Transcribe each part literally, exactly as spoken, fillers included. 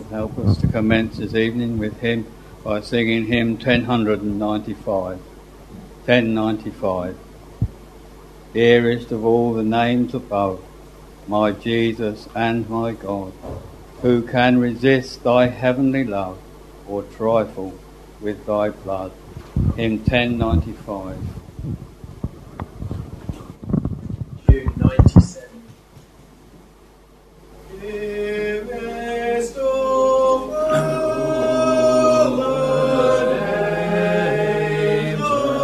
help us to commence this evening with him by singing hymn ten ninety-five. ten ninety-five. Dearest of all the names above, my Jesus and my God, who can resist thy heavenly love or trifle with thy blood? Hymn ten ninety-five. June ninety-seven. Dearest of all the names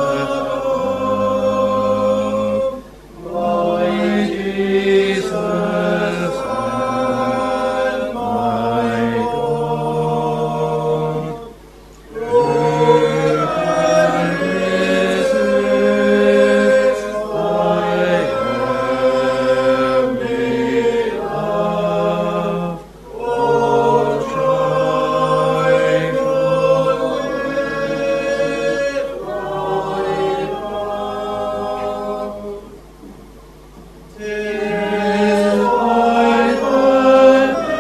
above, my Jesus and my God, who can resist thy heavenly love or trifle with thy love. 'Tis by thy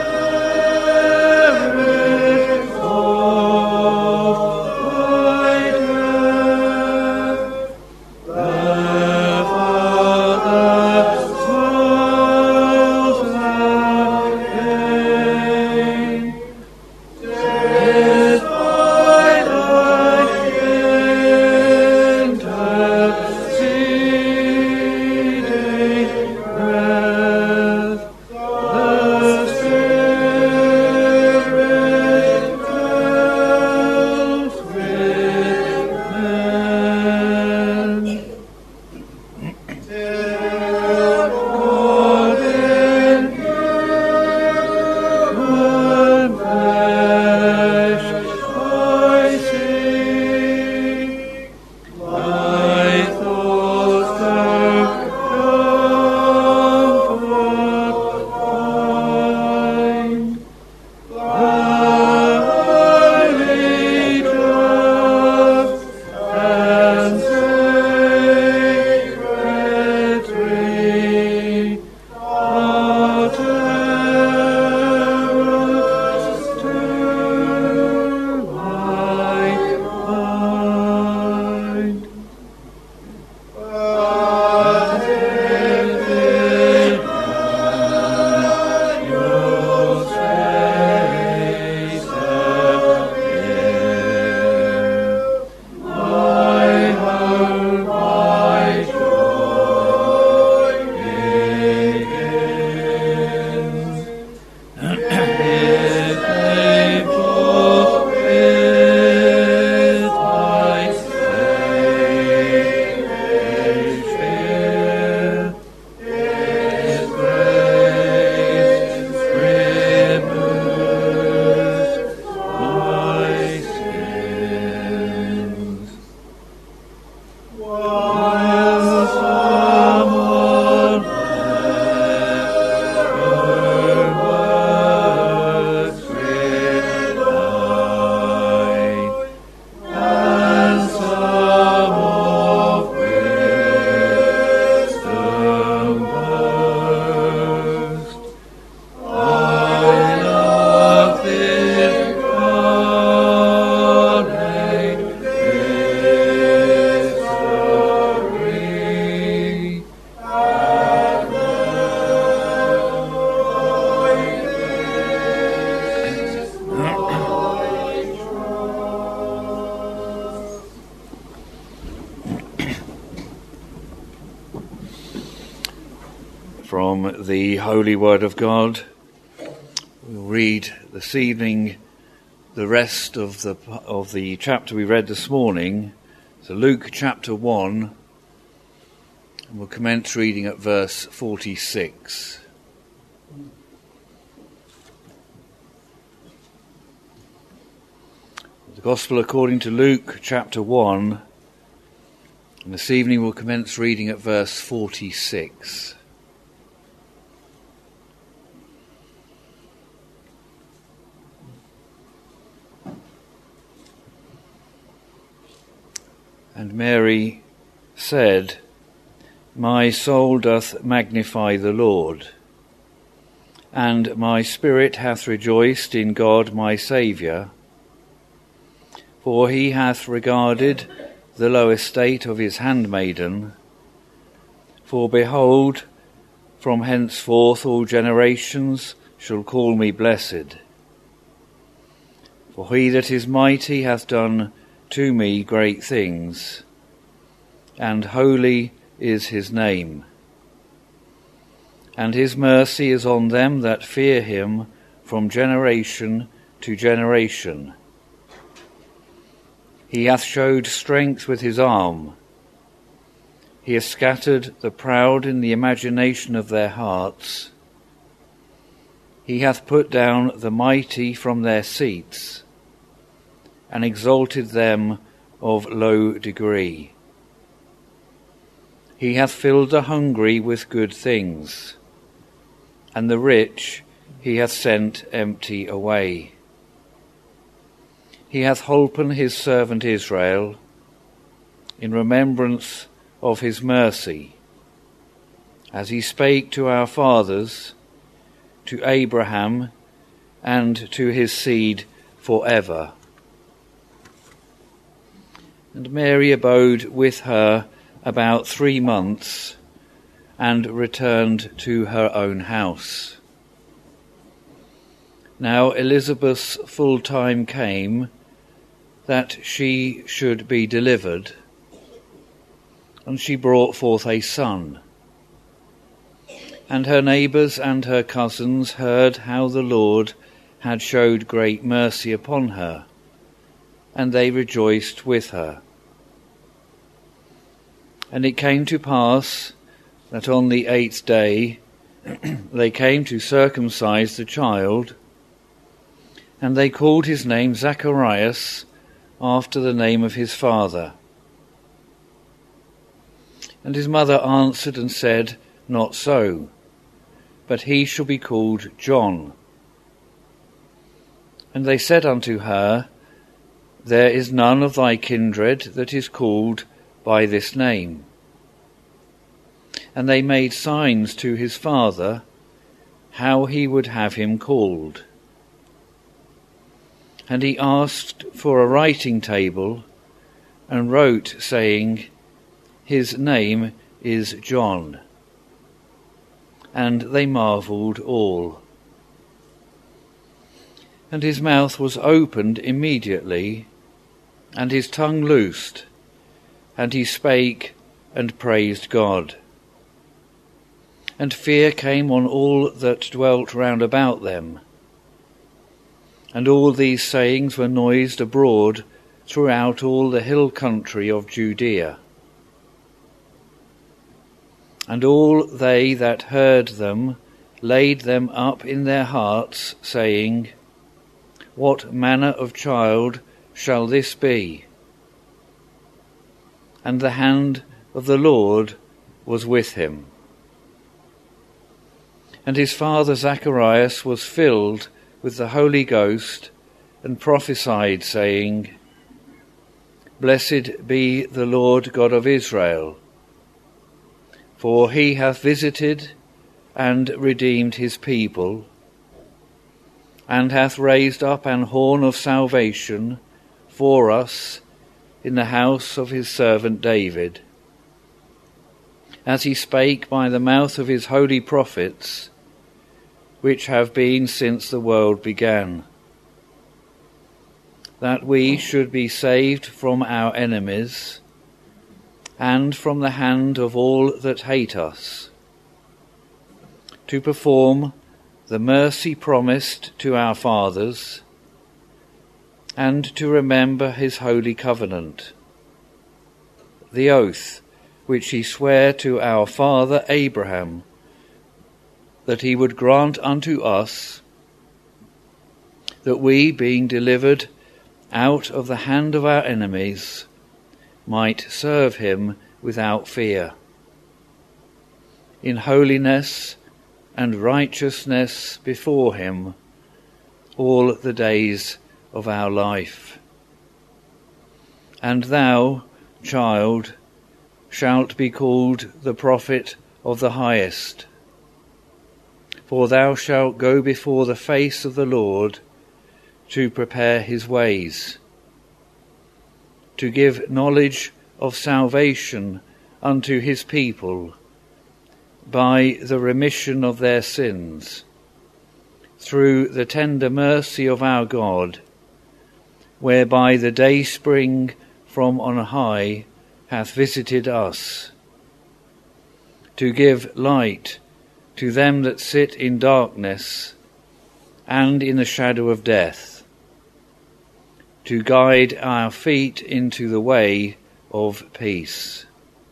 merit of thy death, the Father smiles again. 'Tis by thy interceding breath, the Spirit dwells with men. Till God in human flesh I see, my thoughts their comfort find. The holy trust and sacred tree, utterance to my mind. But if in your face appear, my hope, my joy begins. If they forfeit my saving fear, His grace removes my sins. While some on earth works rely, and some of wisdom boast, I love this incarnate mystery, and From the Holy Word of God, we'll read this evening the rest of the of the chapter we read this morning. So Luke chapter one, and we'll commence reading at verse forty-six. The Gospel according to Luke chapter one, and this evening we'll commence reading at verse forty-six. And Mary said, My soul doth magnify the Lord, and my spirit hath rejoiced in God my Saviour, for he hath regarded the low estate of his handmaiden. For behold, from henceforth all generations shall call me blessed. For he that is mighty hath done to me great things, and holy is his name. And his mercy is on them that fear him from generation to generation. He hath showed strength with his arm. He hath scattered the proud in the imagination of their hearts. He hath put down the mighty from their seats, and exalted them of low degree. He hath filled the hungry with good things, and the rich he hath sent empty away. He hath holpen his servant Israel in remembrance of his mercy, as he spake to our fathers, to Abraham, and to his seed for ever. And Mary abode with her about three months, and returned to her own house. Now Elizabeth's full time came, that she should be delivered, and she brought forth a son. And her neighbours and her cousins heard how the Lord had showed great mercy upon her, and they rejoiced with her. And it came to pass that on the eighth day they came to circumcise the child, and they called his name Zacharias, after the name of his father. And his mother answered and said, Not so, but he shall be called John. And they said unto her, There is none of thy kindred that is called by this name. And they made signs to his father, how he would have him called. And he asked for a writing table, and wrote, saying, His name is John. And they marvelled all. And his mouth was opened immediately, and his tongue loosed, and he spake and praised God. And fear came on all that dwelt round about them. And all these sayings were noised abroad throughout all the hill country of Judea. And all they that heard them laid them up in their hearts, saying, What manner of child shall this be? And the hand of the Lord was with him. And his father Zacharias was filled with the Holy Ghost, and prophesied, saying, Blessed be the Lord God of Israel, for he hath visited and redeemed his people, and hath raised up an horn of salvation for us in the house of his servant David, as he spake by the mouth of his holy prophets, which have been since the world began, that we should be saved from our enemies, and from the hand of all that hate us, to perform the mercy promised to our fathers, and to remember his holy covenant, the oath which he sware to our father Abraham, that he would grant unto us, that we, being delivered out of the hand of our enemies, might serve him without fear, in holiness and righteousness before him all the days of our life. And thou, child, shalt be called the prophet of the Highest, For thou shalt go before the face of the Lord to prepare his ways, to give knowledge of salvation unto his people by the remission of their sins, through the tender mercy of our God, whereby the dayspring from on high hath visited us, to give light to them that sit in darkness and in the shadow of death, to guide our feet into the way of peace.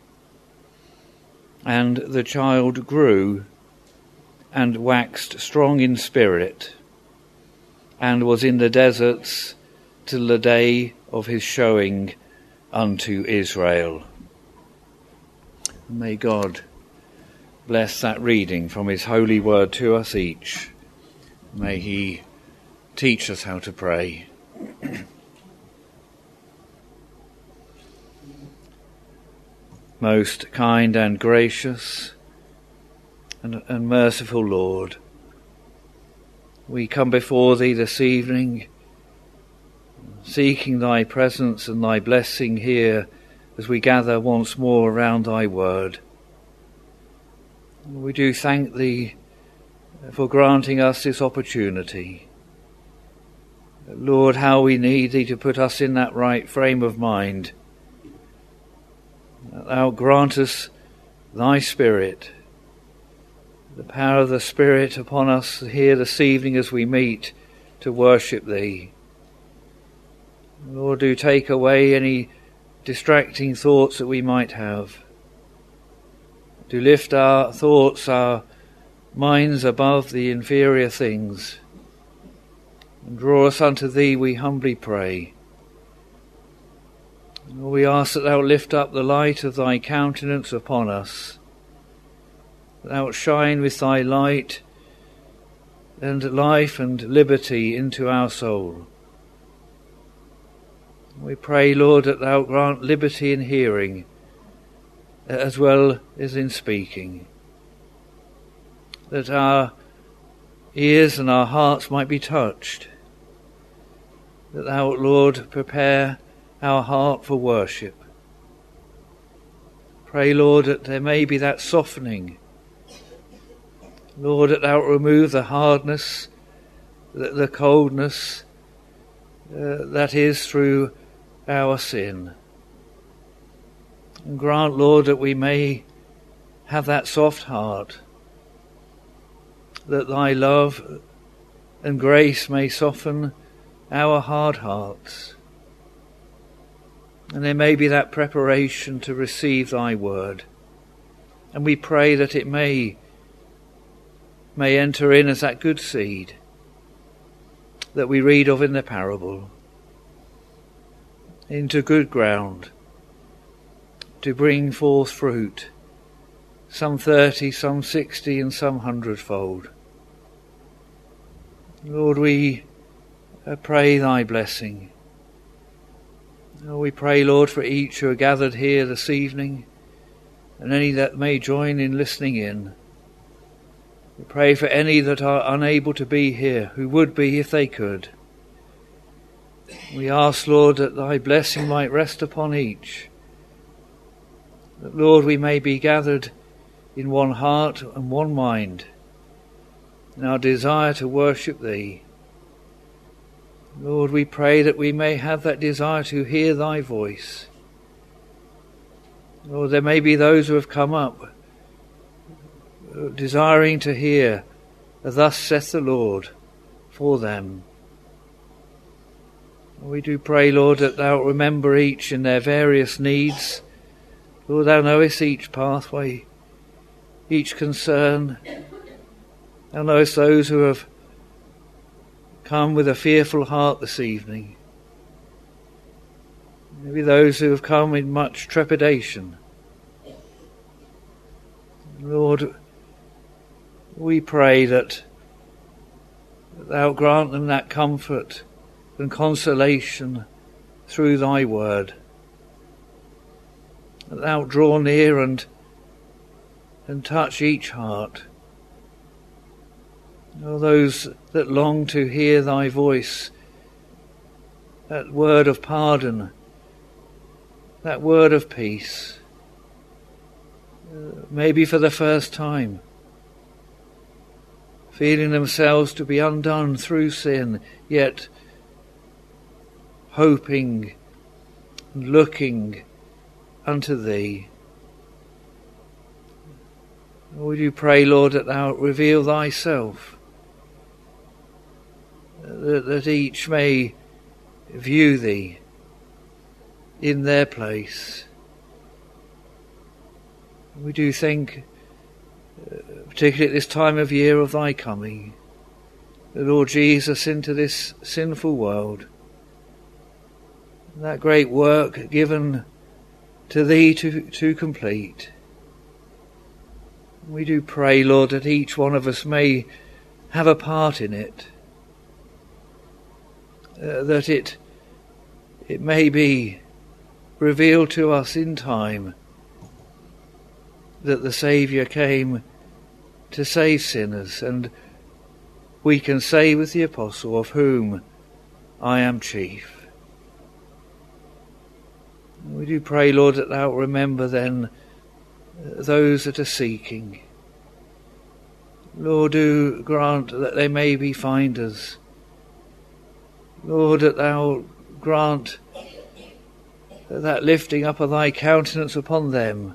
And the child grew and waxed strong in spirit, and was in the deserts till the day of his showing unto Israel. May God bless that reading from his holy word to us each. May he teach us how to pray. Most kind and gracious and, and merciful Lord, we come before thee this evening, seeking thy presence and thy blessing here as we gather once more around thy word. We do thank thee for granting us this opportunity. Lord, how we need thee to put us in that right frame of mind. Thou grant us thy Spirit, the power of the Spirit upon us here this evening as we meet to worship thee. Lord, do take away any distracting thoughts that we might have. To lift our thoughts, our minds above the inferior things, and draw us unto thee, we humbly pray. Lord, we ask that thou lift up the light of thy countenance upon us, that thou shine with thy light and life and liberty into our soul. We pray, Lord, that thou grant liberty in hearing as well as in speaking, that our ears and our hearts might be touched, that thou, Lord, prepare our heart for worship. Pray, Lord, that there may be that softening. Lord, that thou remove the hardness, the, the coldness uh, that is through our sin. And grant, Lord, that we may have that soft heart, that thy love and grace may soften our hard hearts. And there may be that preparation to receive thy word. And we pray that it may, may enter in as that good seed that we read of in the parable, into good ground, to bring forth fruit, some thirty, some sixty, and some hundredfold. Lord, we pray thy blessing. We pray, Lord, for each who are gathered here this evening, and any that may join in listening in. We pray for any that are unable to be here, who would be if they could. We ask, Lord, that thy blessing might rest upon each, that, Lord, we may be gathered in one heart and one mind in our desire to worship thee. Lord, we pray that we may have that desire to hear thy voice. Lord, there may be those who have come up desiring to hear, thus saith the Lord, for them. We do pray, Lord, that thou remember each in their various needs. Lord, thou knowest each pathway, each concern. Thou knowest those who have come with a fearful heart this evening. Maybe those who have come in much trepidation. Lord, we pray that thou grant them that comfort and consolation through thy word. That thou draw near and, and touch each heart. All those that long to hear thy voice, that word of pardon, that word of peace, uh, maybe for the first time, feeling themselves to be undone through sin, yet hoping and looking unto thee. Would you pray, Lord, that thou reveal thyself, that, that each may view thee in their place. We do think, uh, particularly at this time of year, of thy coming, the Lord Jesus, into this sinful world, that great work given to thee to, to complete. We do pray, Lord, that each one of us may have a part in it, uh, that it it may be revealed to us in time that the Saviour came to save sinners, and we can say with the Apostle, of whom I am chief. We do pray, Lord, that thou remember then those that are seeking. Lord, do grant that they may be finders. Lord, that thou grant that lifting up of thy countenance upon them.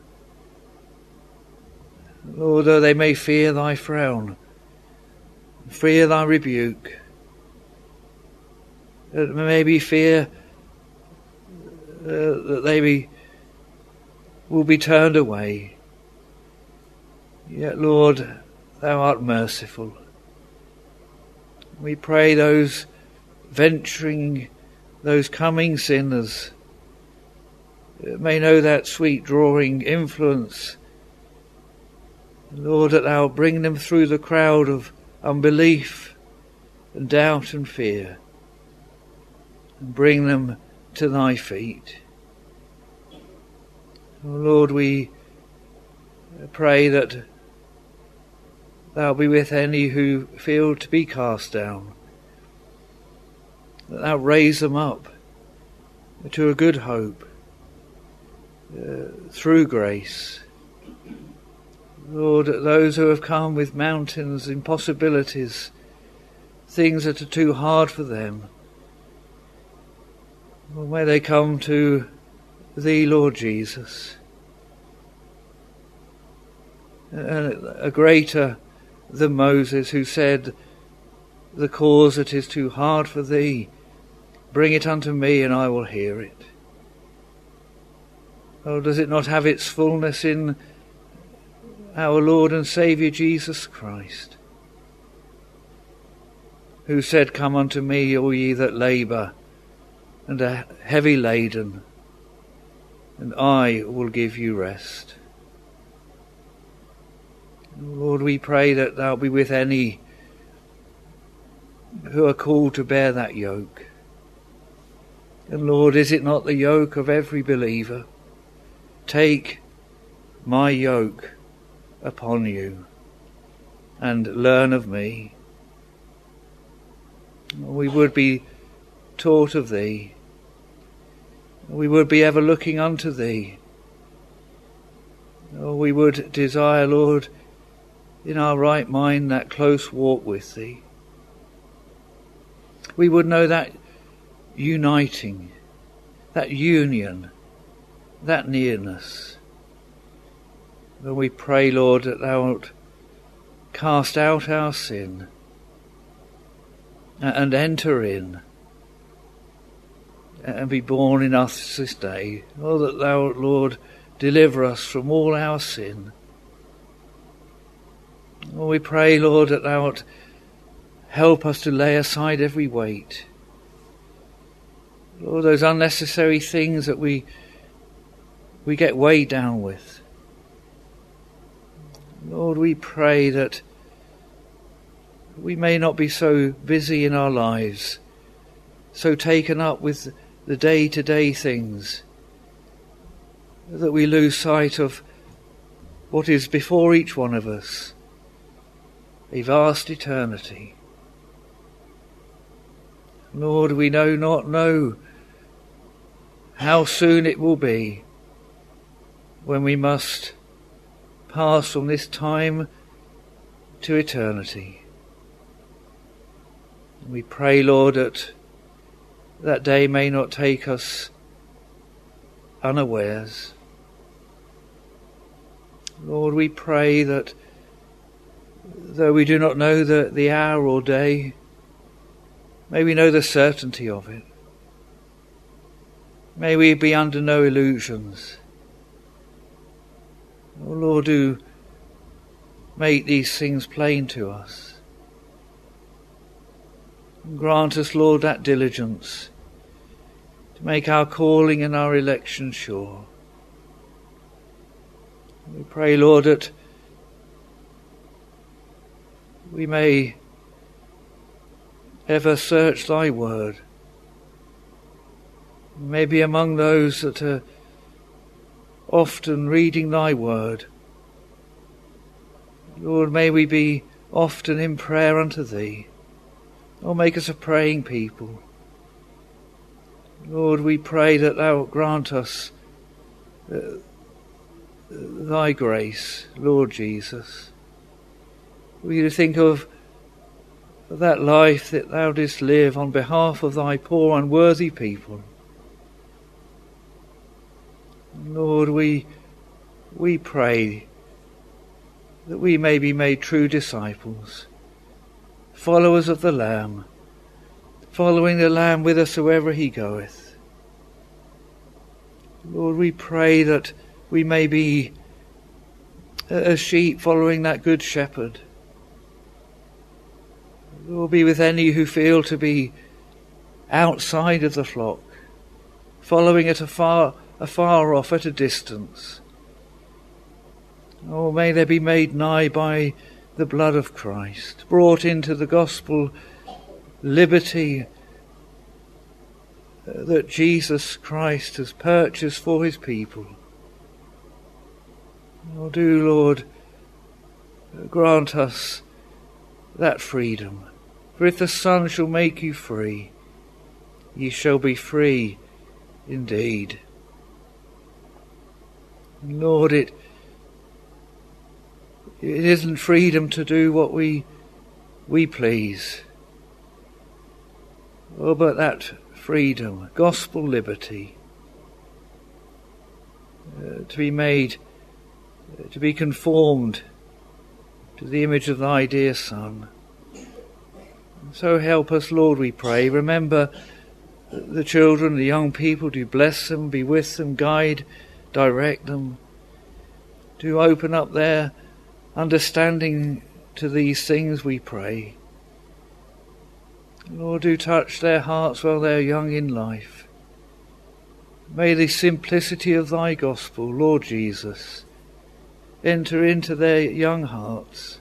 Lord, that they may fear thy frown, fear thy rebuke, that maybe fear uh, that they be, will be turned away. Yet, Lord, thou art merciful. We pray those venturing, those coming sinners may know that sweet drawing influence. Lord, that thou bring them through the crowd of unbelief and doubt and fear, and bring them to thy feet. Oh Lord, we pray that thou be with any who feel to be cast down, that thou raise them up to a good hope uh, through grace. Lord, those who have come with mountains, impossibilities, things that are too hard for them, well, may they come to thee, Lord Jesus. And a greater than Moses, who said, the cause that is too hard for thee, bring it unto me and I will hear it. Oh, does it not have its fullness in our Lord and Saviour Jesus Christ, who said, come unto me, all ye that labour and are heavy laden, and I will give you rest. Lord, we pray that thou be with any who are called to bear that yoke. And Lord, is it not the yoke of every believer? Take my yoke upon you and learn of me. We would be taught of thee. We would be ever looking unto thee. Oh, we would desire, Lord, in our right mind, that close walk with thee. We would know that uniting, that union, that nearness. And we pray, Lord, that thou wilt cast out our sin and enter in and be born in us this day. Oh, that thou, Lord, deliver us from all our sin. Oh, we pray, Lord, that thou wilt help us to lay aside every weight. Lord, those unnecessary things that we we get weighed down with. Lord, we pray that we may not be so busy in our lives, so taken up with the day-to-day things, that we lose sight of what is before each one of us. a vast eternity. Lord, we do not know how soon it will be when we must pass from this time to eternity. We pray, Lord, that that day may not take us unawares. Lord, we pray that though we do not know the, the hour or day, may we know the certainty of it. May we be under no illusions. Oh Lord, do make these things plain to us. And grant us, Lord, that diligence to make our calling and our election sure. We pray, Lord, that we may ever search thy word. Maybe among those that are often reading thy word, Lord, may we be often in prayer unto thee. Oh, make us a praying people. Lord, we pray that thou grant us uh, thy grace, Lord Jesus. We think of that life that thou didst live on behalf of thy poor unworthy people. Lord, we we pray that we may be made true disciples, followers of the Lamb, following the Lamb whithersoever he goeth. Lord, we pray that we may be as sheep following that good shepherd. Lord, be with any who feel to be outside of the flock, following it afar, afar off at a distance. Oh, may they be made nigh by the blood of Christ, brought into the gospel liberty that Jesus Christ has purchased for his people. Oh, do, Lord, grant us that freedom. For if the Son shall make you free, ye shall be free indeed. And Lord, it it isn't freedom to do what we we please. Oh, but that freedom, gospel liberty, uh, to be made, uh, to be conformed to the image of thy dear Son. So help us, Lord, we pray. Remember the children, the young people, do bless them, be with them, guide, direct them. Do open up their understanding to these things, we pray. Lord, do touch their hearts while they are young in life. May the simplicity of thy gospel, Lord Jesus, enter into their young hearts.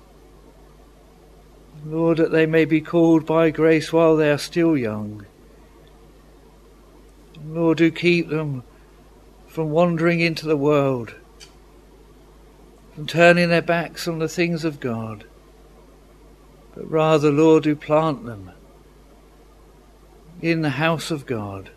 Lord, that they may be called by grace while they are still young. Lord, do keep them from wandering into the world, from turning their backs on the things of God, but rather, Lord, do plant them in the house of God.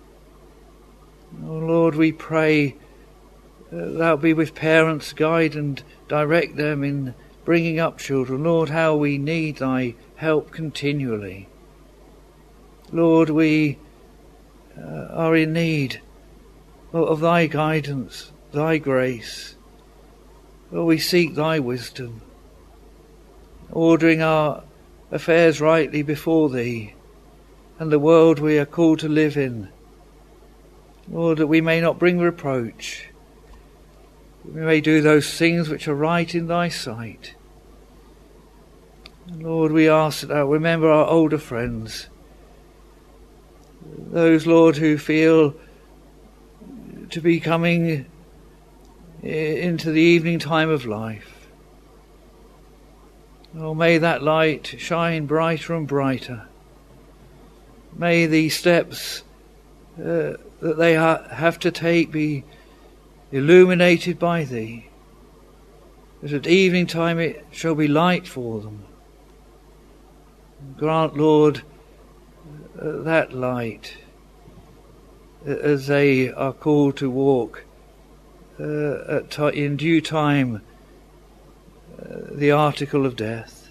Oh Lord, we pray that thou be with parents, guide and direct them in bringing up children. Lord, how we need thy help continually. Lord, we uh, are in need of thy guidance, thy grace. Lord, we seek thy wisdom, ordering our affairs rightly before thee and the world we are called to live in. Lord, that we may not bring reproach, we may do those things which are right in thy sight. Lord, we ask that thou remember our older friends, those, Lord, who feel to be coming into the evening time of life. Oh, may that light shine brighter and brighter. May the steps uh, that they ha- have to take be illuminated by thee, that at evening time it shall be light for them. Grant, Lord, uh, that light as they are called to walk uh, at t- in due time uh, the article of death.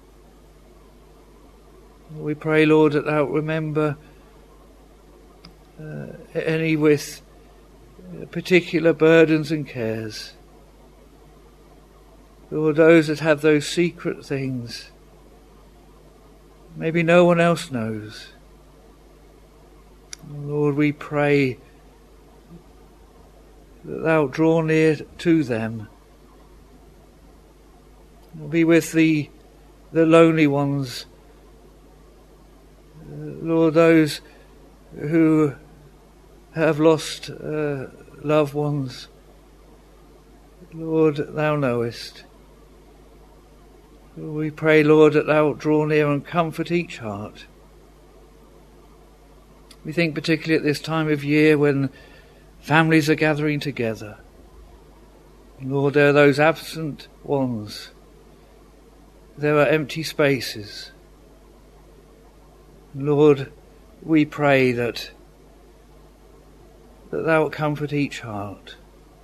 We pray, Lord, that thou remember uh, any with particular burdens and cares. Lord, those that have those secret things maybe no one else knows. Lord, we pray that thou draw near to them. Be with the the lonely ones. Uh, Lord, those who have lost uh, loved ones. Lord, thou knowest. We pray, Lord, that thou wilt draw near and comfort each heart. We think particularly at this time of year when families are gathering together. Lord, there are those absent ones. There are empty spaces. Lord, we pray that, that thou wilt comfort each heart.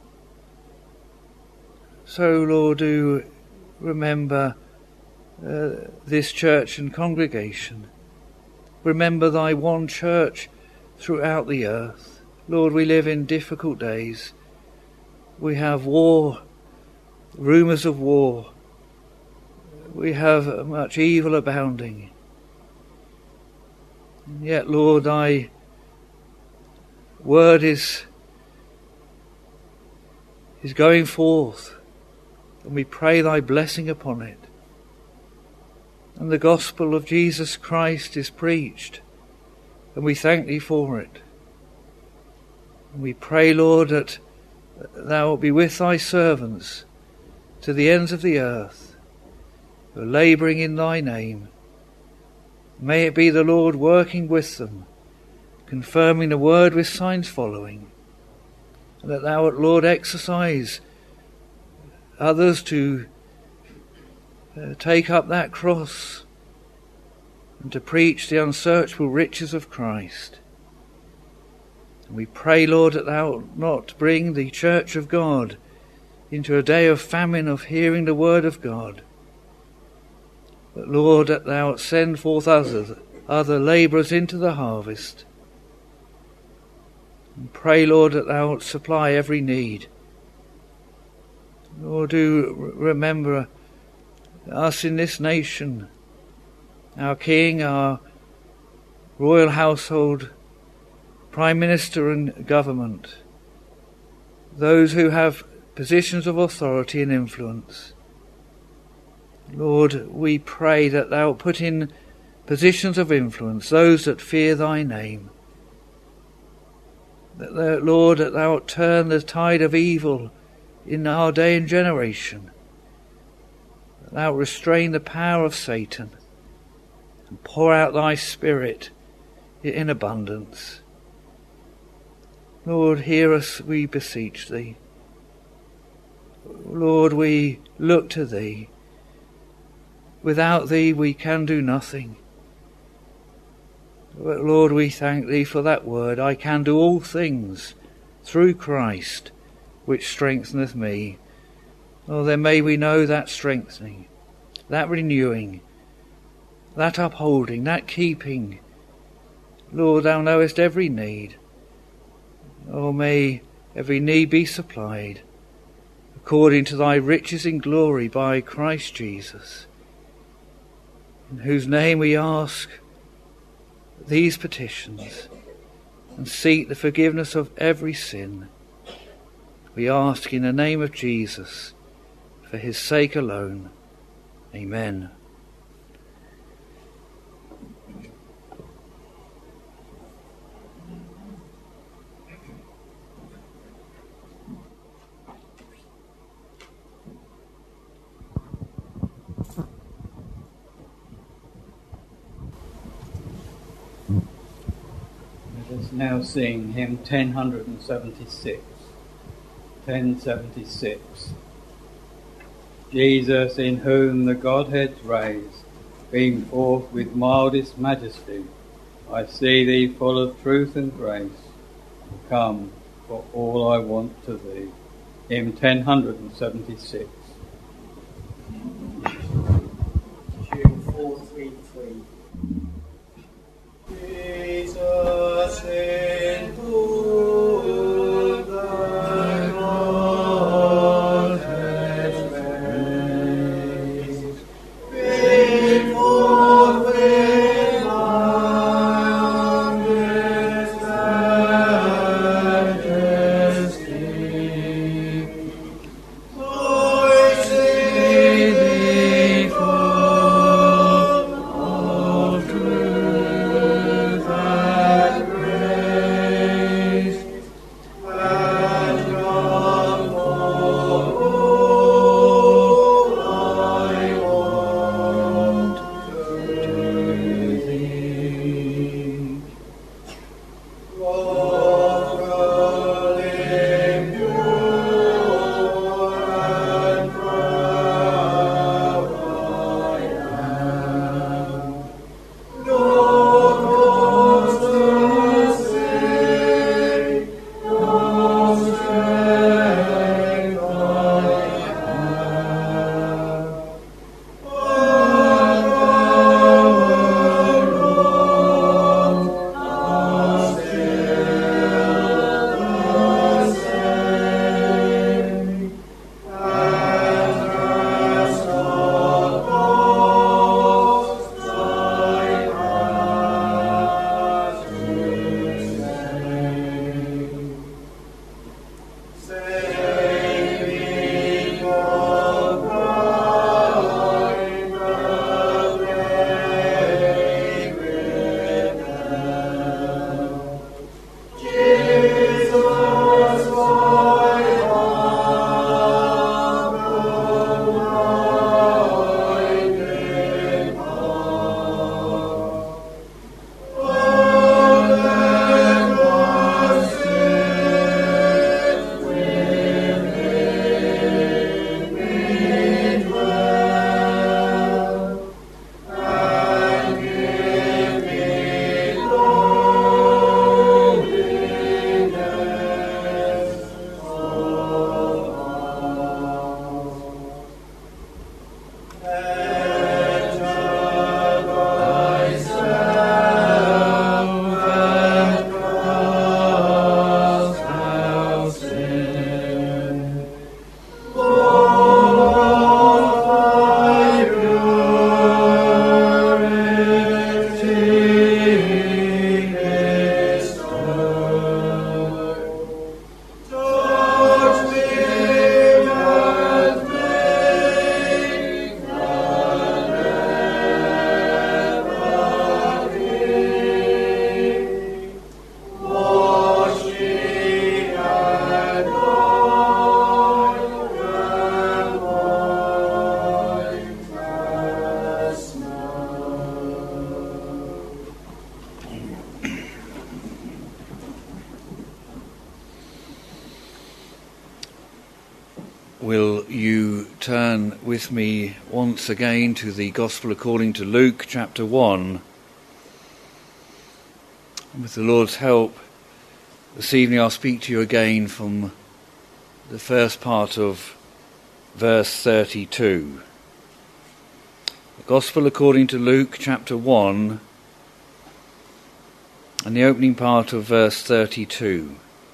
So, Lord, do remember uh, this church and congregation. Remember thy one church throughout the earth. Lord, we live in difficult days. We have war, rumours of war. We have much evil abounding. And yet, Lord, thy word is, is going forth, and we pray thy blessing upon it. And the gospel of Jesus Christ is preached, and we thank thee for it. And we pray, Lord, that thou wilt be with thy servants to the ends of the earth, who are labouring in thy name. May it be the Lord working with them, confirming the word with signs following, and that thou wilt, Lord, exercise others to uh, take up that cross and to preach the unsearchable riches of Christ. And we pray, Lord, that thou wilt not bring the church of God into a day of famine of hearing the word of God, but, Lord, that thou wilt send forth others, other labourers into the harvest. And pray, Lord, that thou wilt supply every need. Lord, do remember us in this nation, our King, our royal household, Prime Minister and government, those who have positions of authority and influence. Lord, we pray that thou wilt put in positions of influence those that fear thy name. That thou, Lord, that thou wilt turn the tide of evil in our day and generation. That thou wilt restrain the power of Satan and pour out thy Spirit in abundance. Lord, hear us, we beseech thee. Lord, we look to thee. Without thee we can do nothing. But Lord, we thank thee for that word. I can do all things through Christ, which strengtheneth me. Oh, then may we know that strengthening, that renewing, that upholding, that keeping. Lord, thou knowest every need. Oh, may every need be supplied according to thy riches in glory by Christ Jesus, in whose name we ask these petitions and seek the forgiveness of every sin. We ask in the name of Jesus, for his sake alone. Amen. Let us now sing hymn ten seventy-six. ten seventy-six. Jesus, in whom the Godhead's raised, beam forth with mildest majesty. I see thee full of truth and grace. Come, for all I want to thee. Hymn ten seventy-six. Tune four three three. Jesus into thy Godhead's face, bring forth with wondrous majesty. I see thee full of truth and grace, and come for all I want to thee. Lawfully pure and proud I am, no cause to say, no strength I have. But thou, Lord, art still the same, and hast not lost thy heart to save. Saving your bride, the fragrant hem. Jesus, my humble-minded heart. Oh, let us sit within me dwell, and give me loneliness of heart. Enter thyself at cross thou sin, Lord of thy purity bestowed. Touch me and make the leper clean. Wash me and anoint and wipe the snow. Will you turn with me once again to the Gospel according to Luke chapter one? And with the Lord's help, this evening I'll speak to you again from the first part of verse thirty-two. The Gospel according to Luke chapter one and the opening part of verse thirty-two.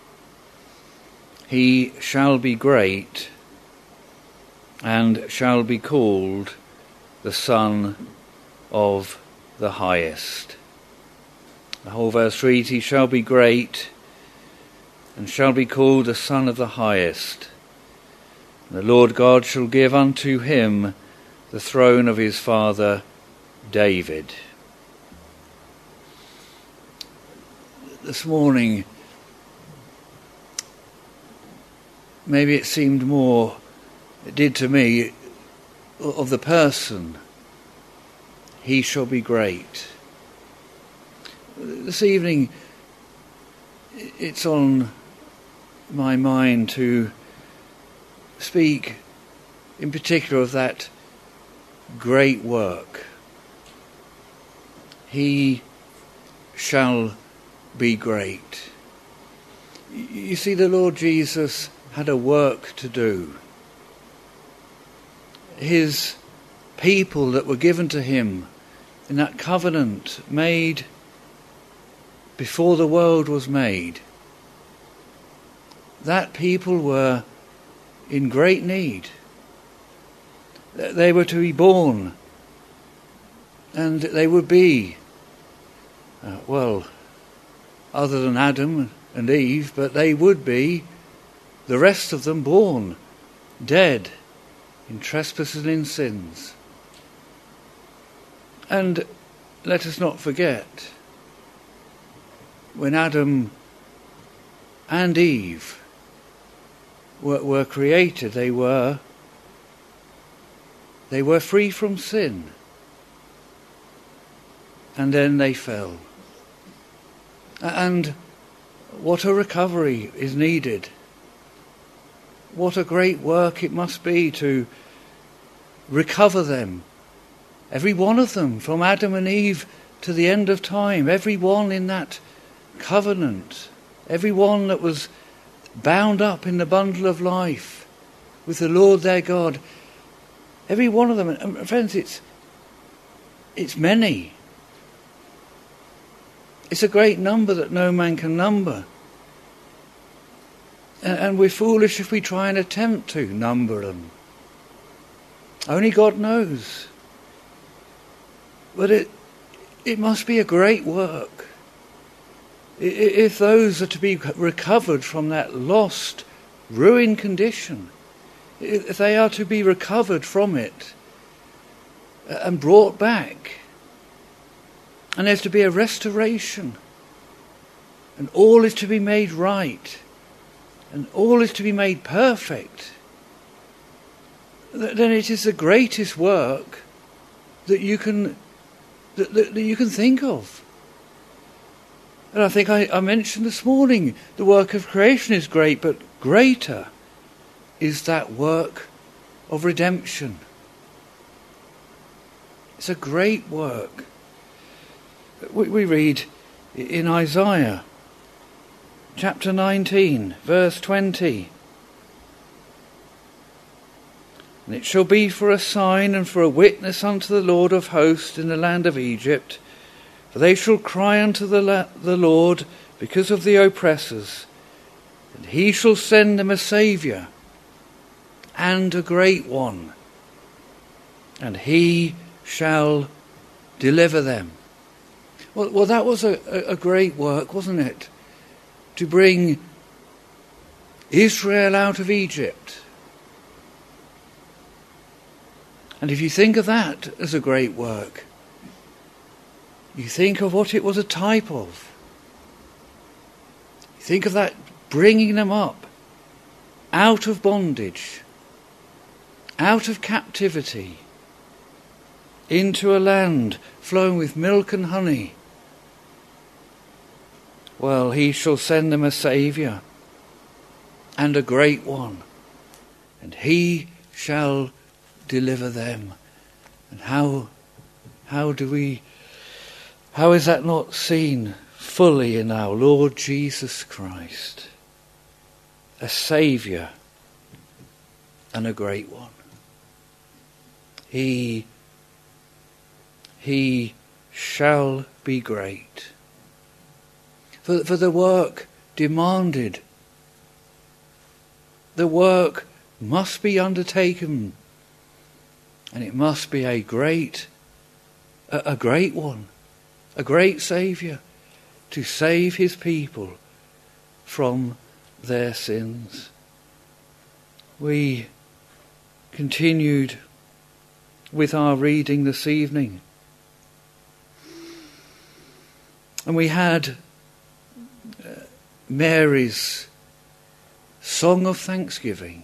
He shall be great and shall be called the Son of the Highest. The whole verse reads, He shall be great and shall be called the Son of the Highest. And the Lord God shall give unto him the throne of his father David. This morning, maybe it seemed more, it did to me, of the person. He shall be great. This evening, it's on my mind to speak in particular of that great work he shall be great. You see, the Lord Jesus had a work to do. His people that were given to him in that covenant made before the world was made, that people were in great need. They were to be born, and they would be, uh, well, other than Adam and Eve, but they would be, the rest of them, born dead in trespasses and in sins. And let us not forget, when Adam and Eve were, were created, they were they were free from sin, and then they fell. And what a recovery is needed. What a great work it must be to recover them, every one of them, from Adam and Eve to the end of time, every one in that covenant, every one that was bound up in the bundle of life with the Lord their God, every one of them. And friends, it's it's many. It's a great number that no man can number. And, and we're foolish if we try and attempt to number them. Only God knows. But it it must be a great work. If those are to be recovered from that lost, ruined condition, if they are to be recovered from it and brought back, and there's to be a restoration, and all is to be made right, and all is to be made perfect, then it is the greatest work that you can that, that, that you can think of. And I think I, I mentioned this morning, the work of creation is great, but greater is that work of redemption. It's a great work. We, we read in Isaiah chapter nineteen, verse twenty. And it shall be for a sign and for a witness unto the Lord of hosts in the land of Egypt, for they shall cry unto the, la- the Lord because of the oppressors, and he shall send them a Saviour and a great one, and he shall deliver them. Well, well that was a, a great work, wasn't it? To bring Israel out of Egypt. And if you think of that as a great work, you think of what it was a type of. You think of that bringing them up out of bondage, out of captivity, into a land flowing with milk and honey. Well, he shall send them a Saviour and a great one, and he shall deliver them. And how how do we how is that not seen fully in our Lord Jesus Christ? A Saviour and a great one. He he shall be great. For, for the work demanded, the work must be undertaken, and it must be a great, a, a great one, a great Saviour to save his people from their sins. We continued with our reading this evening, and we had uh, Mary's song of thanksgiving.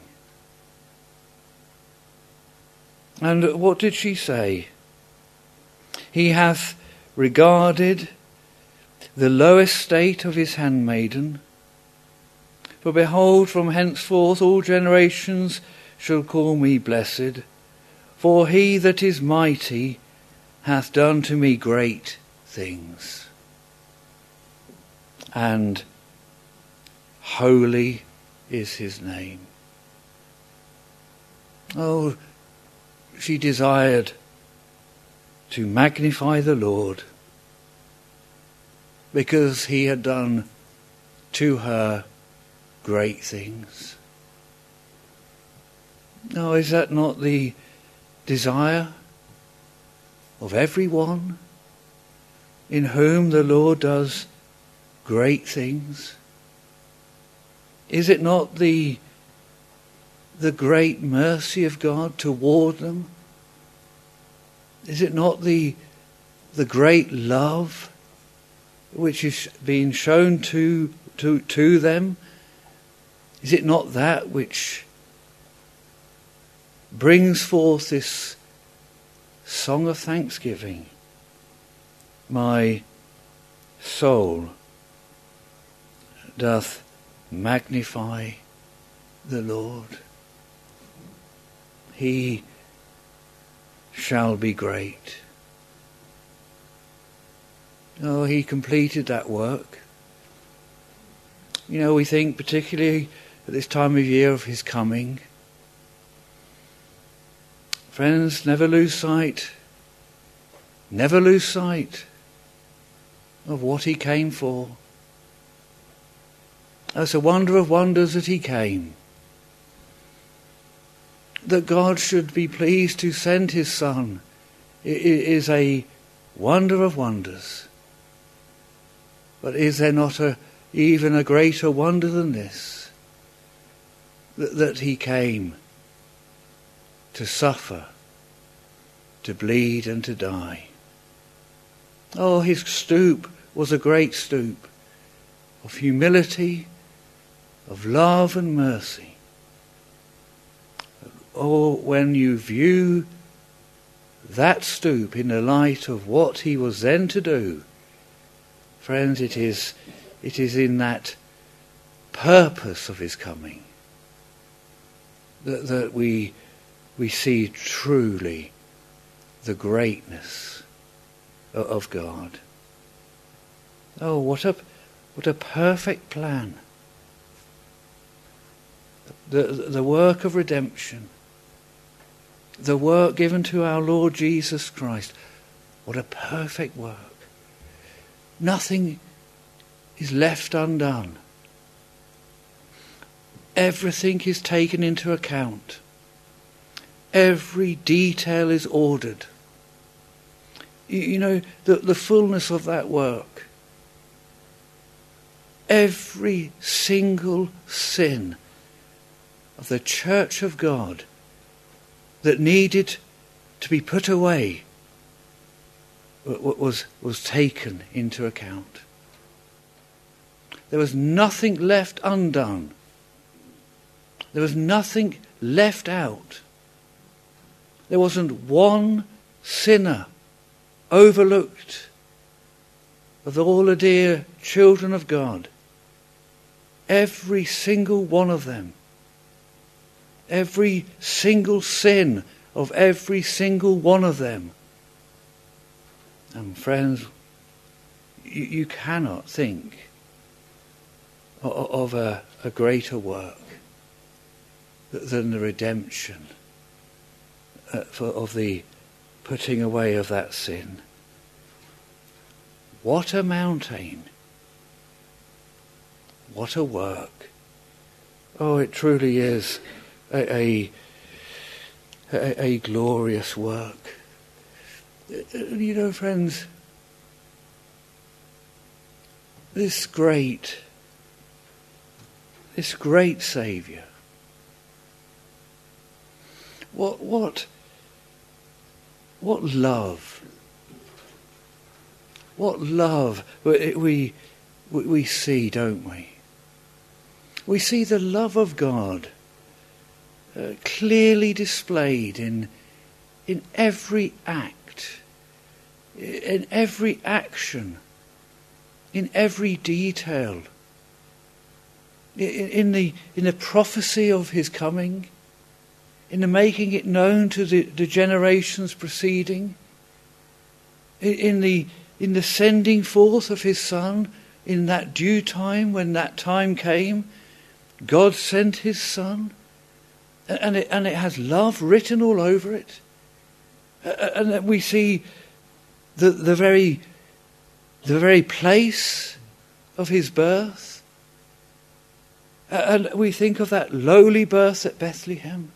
And what did she say? He hath regarded the low estate of his handmaiden. For behold, from henceforth all generations shall call me blessed. For he that is mighty hath done to me great things. And holy is his name. Oh, she desired to magnify the Lord because he had done to her great things. No, is that not the desire of everyone in whom the Lord does great things? Is it not the the great mercy of God toward them? Is it not the the great love which is being shown to to to them? Is it not that which brings forth this song of thanksgiving? My soul doth magnify the Lord. He shall be great. Oh, he completed that work. You know, we think particularly at this time of year of his coming. Friends, never lose sight, never lose sight of what he came for. It's a wonder of wonders that he came. That God should be pleased to send his Son is a wonder of wonders. But is there not a, even a greater wonder than this? That, that he came to suffer, to bleed and to die. Oh, his stoop was a great stoop of humility, of love and mercy. Oh, when you view that stoop in the light of what he was then to do, friends, it is it is in that purpose of his coming that, that we we see truly the greatness of God. Oh, what a what a perfect plan. The the work of redemption. The work given to our Lord Jesus Christ. What a perfect work. Nothing is left undone. Everything is taken into account. Every detail is ordered. You, you know, the, the fullness of that work. Every single sin of the Church of God that needed to be put away was, was taken into account. There was nothing left undone. There was nothing left out. There wasn't one sinner overlooked of all the dear children of God. Every single one of them. Every single sin of every single one of them. And friends, you, you cannot think of, of a, a greater work than the redemption uh, for, of the putting away of that sin. What a mountain. What a work. Oh, it truly is A, a, a glorious work. You know, friends, this great, this great Saviour, what, what, what love, what love we, we, we see, don't we? We see the love of God Uh, clearly displayed in in every act, in every action, in every detail, in, in the in the prophecy of his coming, in the making it known to the, the generations preceding, in, in the in the sending forth of his Son, in that due time, when that time came, God sent his Son, and it, and it has love written all over it. And we see the, the very the very place of his birth. And we think of that lowly birth at Bethlehem.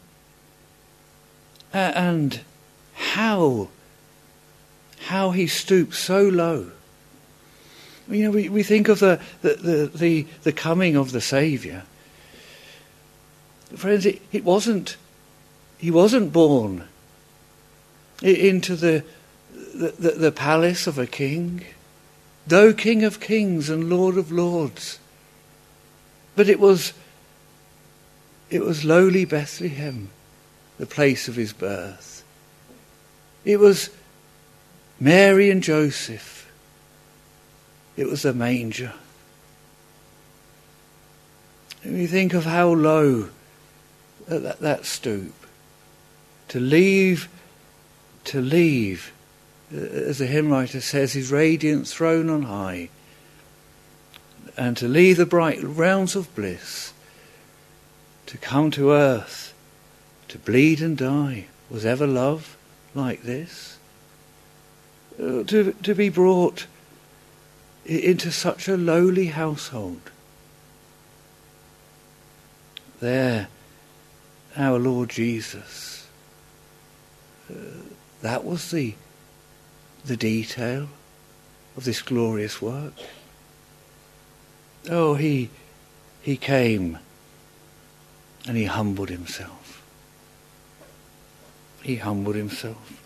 And how, how he stooped so low. You know, we, we think of the, the, the, the, the coming of the Saviour. Friends, it, it wasn't, he wasn't born into the, the, the palace of a king, though King of Kings and Lord of Lords. But it was, it was lowly Bethlehem, the place of his birth. It was Mary and Joseph. It was the manger. And we think of how low that, that stoop. To leave, to leave, as the hymn writer says, his radiant throne on high, and to leave the bright realms of bliss, to come to earth, to bleed and die. Was ever love like this? Uh, to, to be brought into such a lowly household. There, our Lord Jesus. Uh, that was the, the detail of this glorious work. Oh, he, he came and he humbled himself. He humbled himself.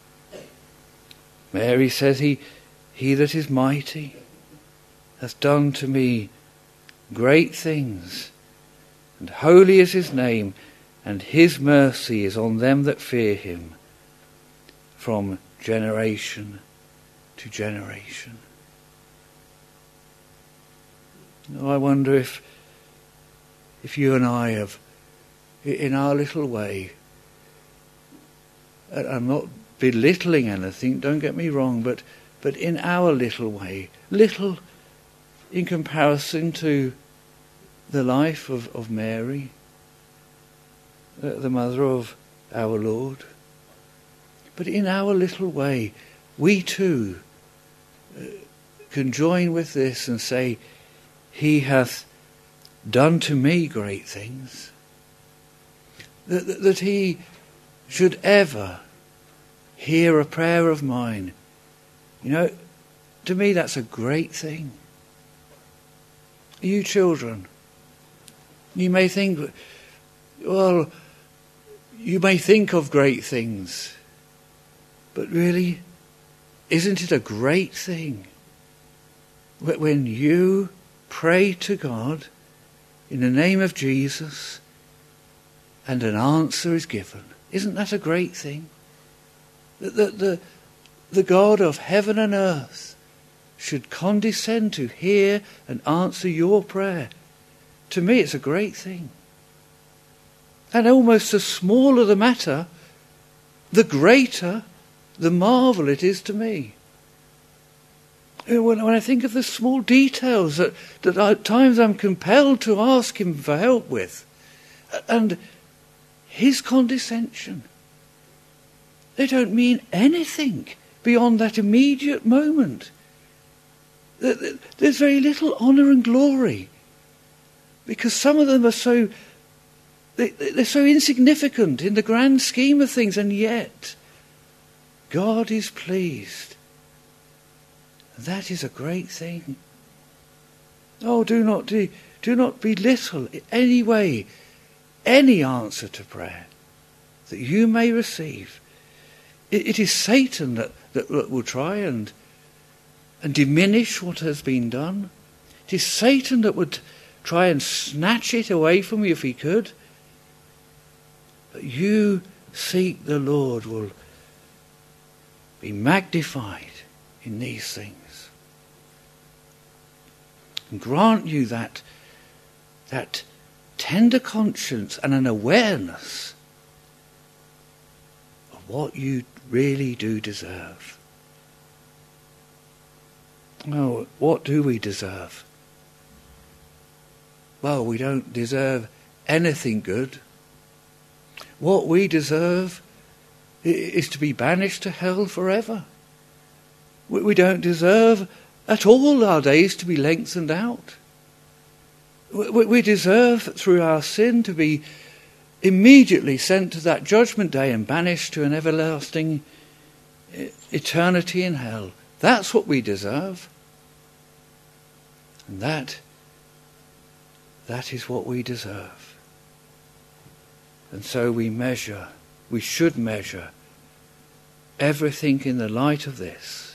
Mary says, he, he that is mighty hath done to me great things, and holy is his name, and his mercy is on them that fear him from generation to generation. Oh, I wonder if if you and I have, in our little way, I'm not belittling anything, don't get me wrong, but, but in our little way, little in comparison to the life of, of Mary, the mother of our Lord. But in our little way, we too uh, can join with this and say, he hath done to me great things. That, that, that he should ever hear a prayer of mine. You know, to me that's a great thing. You children, you may think, well, you may think of great things, but really, isn't it a great thing when you pray to God in the name of Jesus and an answer is given? Isn't that a great thing? The, the, the, the God of heaven and earth should condescend to hear and answer your prayer. To me, it's a great thing. And almost the smaller the matter, the greater the marvel it is to me. When, when I think of the small details that, that at times I'm compelled to ask him for help with, and his condescension, they don't mean anything beyond that immediate moment. There's very little honour and glory, because some of them are so, they, they're so insignificant in the grand scheme of things, and yet God is pleased. That is a great thing. Oh, do not do, do not belittle in any way any answer to prayer that you may receive. It, it is Satan that, that, that will try and and diminish what has been done. It is Satan that would try and snatch it away from you if he could. But you seek the Lord will be magnified in these things. And grant you that, that tender conscience and an awareness of what you really do deserve. Oh, what do we deserve? Well, we don't deserve anything good. What we deserve is to be banished to hell forever. We don't deserve at all our days to be lengthened out. We deserve, through our sin, to be immediately sent to that judgment day and banished to an everlasting eternity in hell. That's what we deserve. And that, that is what we deserve. And so we measure, we should measure everything in the light of this.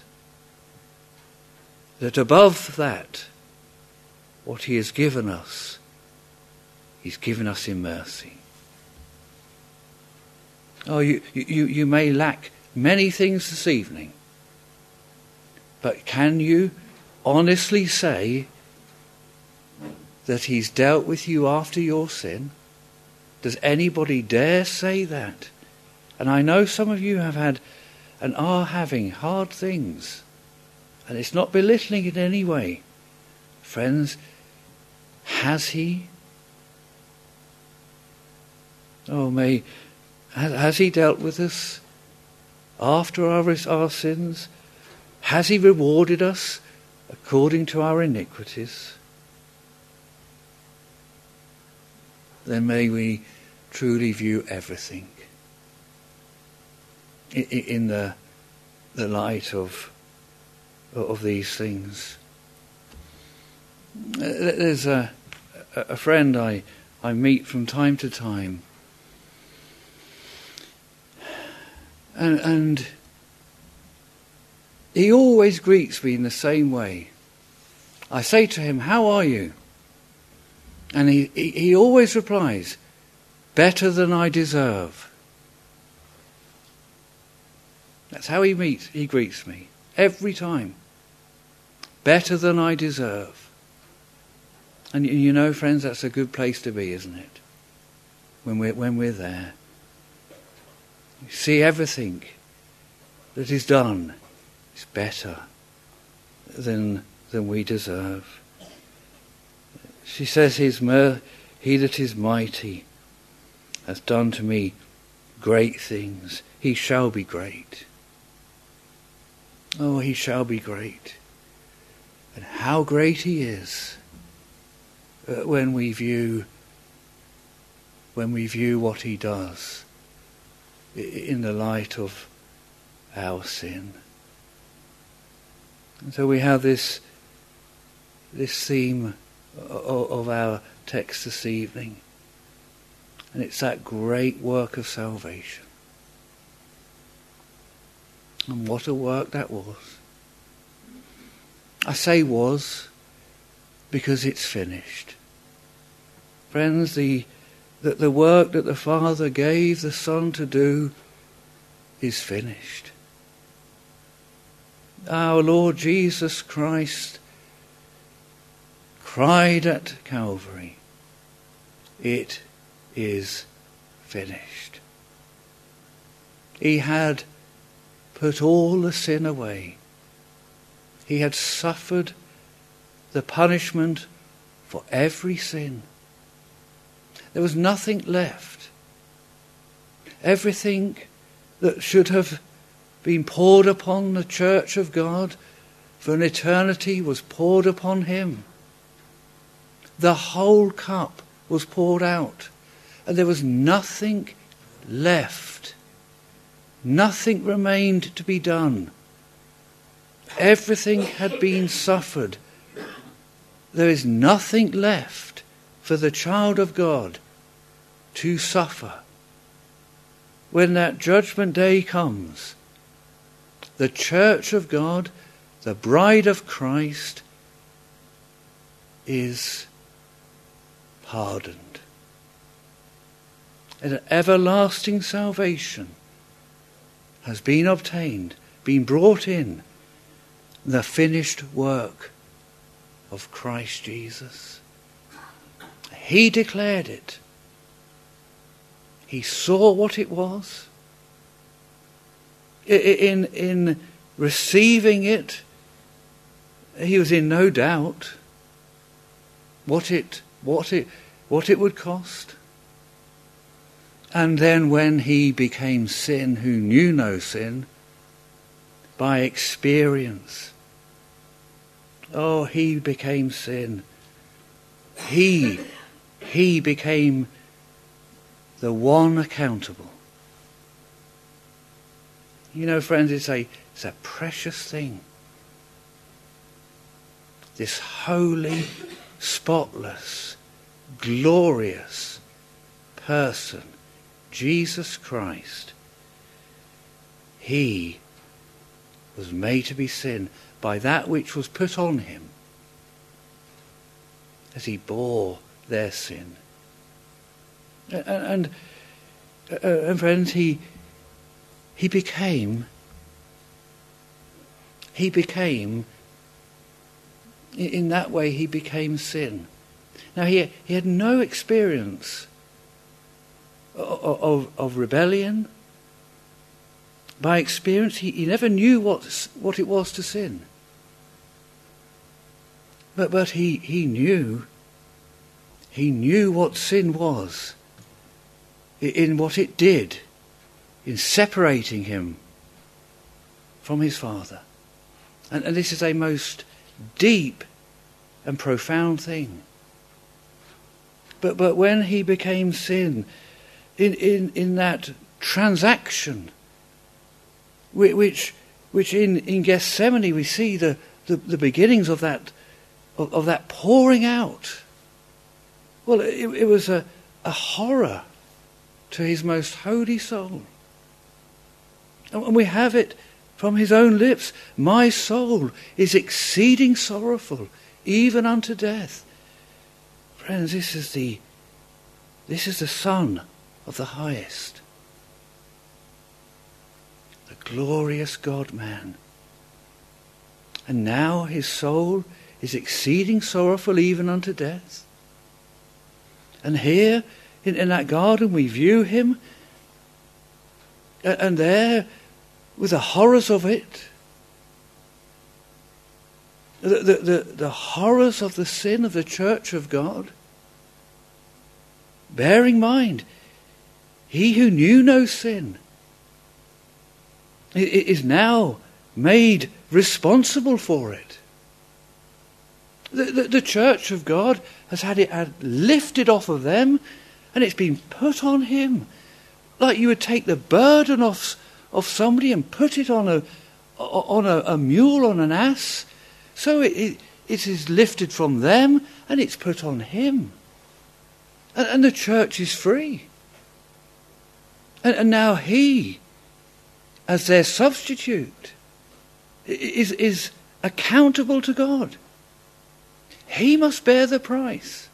That above that, what he has given us, he's given us in mercy. Oh, you, you, you may lack many things this evening, but can you honestly say that he's dealt with you after your sin? Does anybody dare say that? And I know some of you have had and are having hard things, and it's not belittling in any way. Friends, has he? Oh, may has, has he dealt with us after our, our sins? Has he rewarded us according to our iniquities? Then may we truly view everything in, in the the light of of these things. There's a a friend I I meet from time to time, and and he always greets me in the same way. I say to him, "How are you?" And he, he, he always replies, "Better than I deserve." That's how he meets, he greets me. Every time. Better than I deserve. And you, you know, friends, that's a good place to be, isn't it? When we're, when we're there. You see everything that is done is better than, than we deserve. She says, His mer- he that is mighty hath done to me great things. He shall be great. Oh, he shall be great. And how great he is uh, when we view when we view what he does in the light of our sin. And so we have this this theme of our text this evening, and it's that great work of salvation. And what a work that was. I say was because it's finished. Friends, the that the work that the Father gave the Son to do is finished. Our Lord Jesus Christ cried at Calvary, "It is finished." He had put all the sin away. He had suffered the punishment for every sin. There was nothing left. Everything that should have been poured upon the church of God for an eternity was poured upon him. The whole cup was poured out, and there was nothing left. Nothing remained to be done. Everything had been suffered. There is nothing left for the child of God to suffer. When that judgment day comes, the church of God, the bride of Christ, is pardoned. And an everlasting salvation has been obtained, been brought in, the finished work of Christ Jesus. He declared it. He saw what it was. In, in receiving it He was in no doubt what it, what it, what it would cost. And then when he became sin who knew no sin, by experience, oh, he became sin. He, he became the one accountable. You know, friends, it's a, it's a precious thing. This holy, spotless, glorious person, Jesus Christ, he was made to be sin by that which was put on him as he bore their sin. And, and, uh, and friends, he he became he became in that way he became sin. Now he he had no experience of, of, of rebellion. By experience, he, he never knew what what it was to sin. But but he, he knew he knew what sin was, in what it did, in separating him from his Father. And, and this is a most deep and profound thing. But but when he became sin, in, in, in that transaction, which which in, in Gethsemane we see the, the, the beginnings of that of, of that pouring out. Well, it, it was a, a horror to his most holy soul. And we have it from his own lips. My soul is exceeding sorrowful, even unto death. Friends, this is the this is the Son of the Highest. The glorious God-man. And now his soul is exceeding sorrowful, even unto death. And here, in, in that garden, we view him, and there, with the horrors of it, the, the, the, the horrors of the sin of the Church of God, bearing in mind, he who knew no sin is now made responsible for it. The, the, the Church of God has had it had lifted off of them, and it's been put on him. Like you would take the burden off of somebody and put it on a on a, a mule, on an ass. So it, it, it is lifted from them and it's put on him. And, and the church is free. And, and now he, as their substitute, is, is accountable to God. He must bear the price.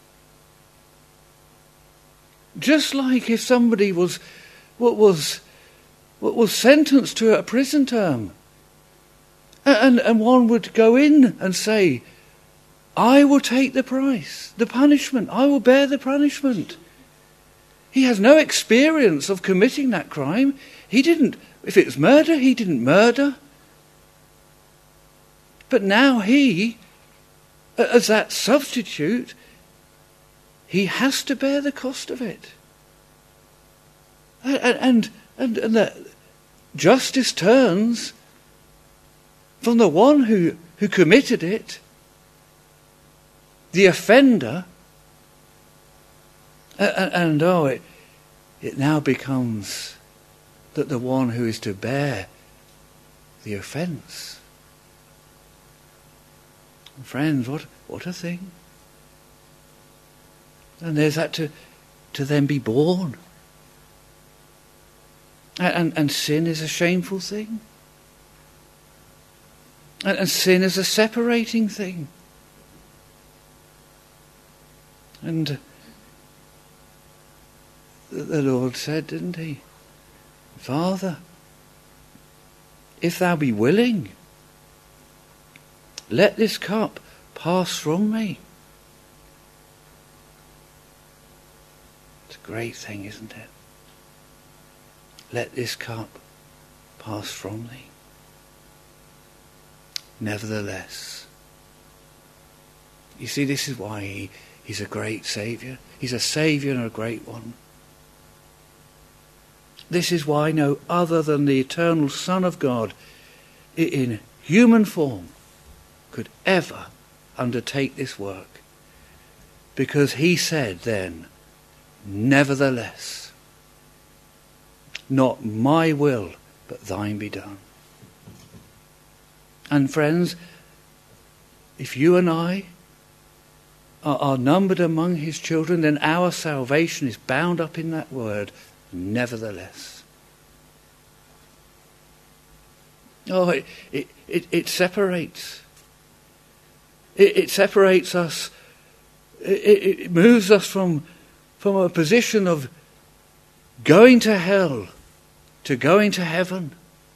Just like if somebody was what was what was sentenced to a prison term, and and one would go in and say, I will take the price, the punishment, I will bear the punishment. He has no experience of committing that crime. He didn't, if it was murder, he didn't murder. But now he, as that substitute, he has to bear the cost of it. And, and, and, and that justice turns from the one who, who committed it, the offender, and, and oh, it, it now becomes that the one who is to bear the offence. Friends, what what a thing. And there's that to, to then be born. And, and, and sin is a shameful thing. And, and sin is a separating thing. And the, the Lord said, didn't he? Father, if thou be willing, let this cup pass from me. It's a great thing, isn't it? Let this cup pass from thee. Nevertheless, You see, this is why he, he's a great Saviour. He's a Saviour and a great one. This is why no other than the eternal Son of God in human form could ever undertake this work. Because he said then, nevertheless, not my will, but thine be done. And friends, if you and I are, are numbered among his children, then our salvation is bound up in that word, nevertheless. Oh, it, it, it, it separates. It, it separates us. It, it moves us from, from a position of going to hell to going to heaven.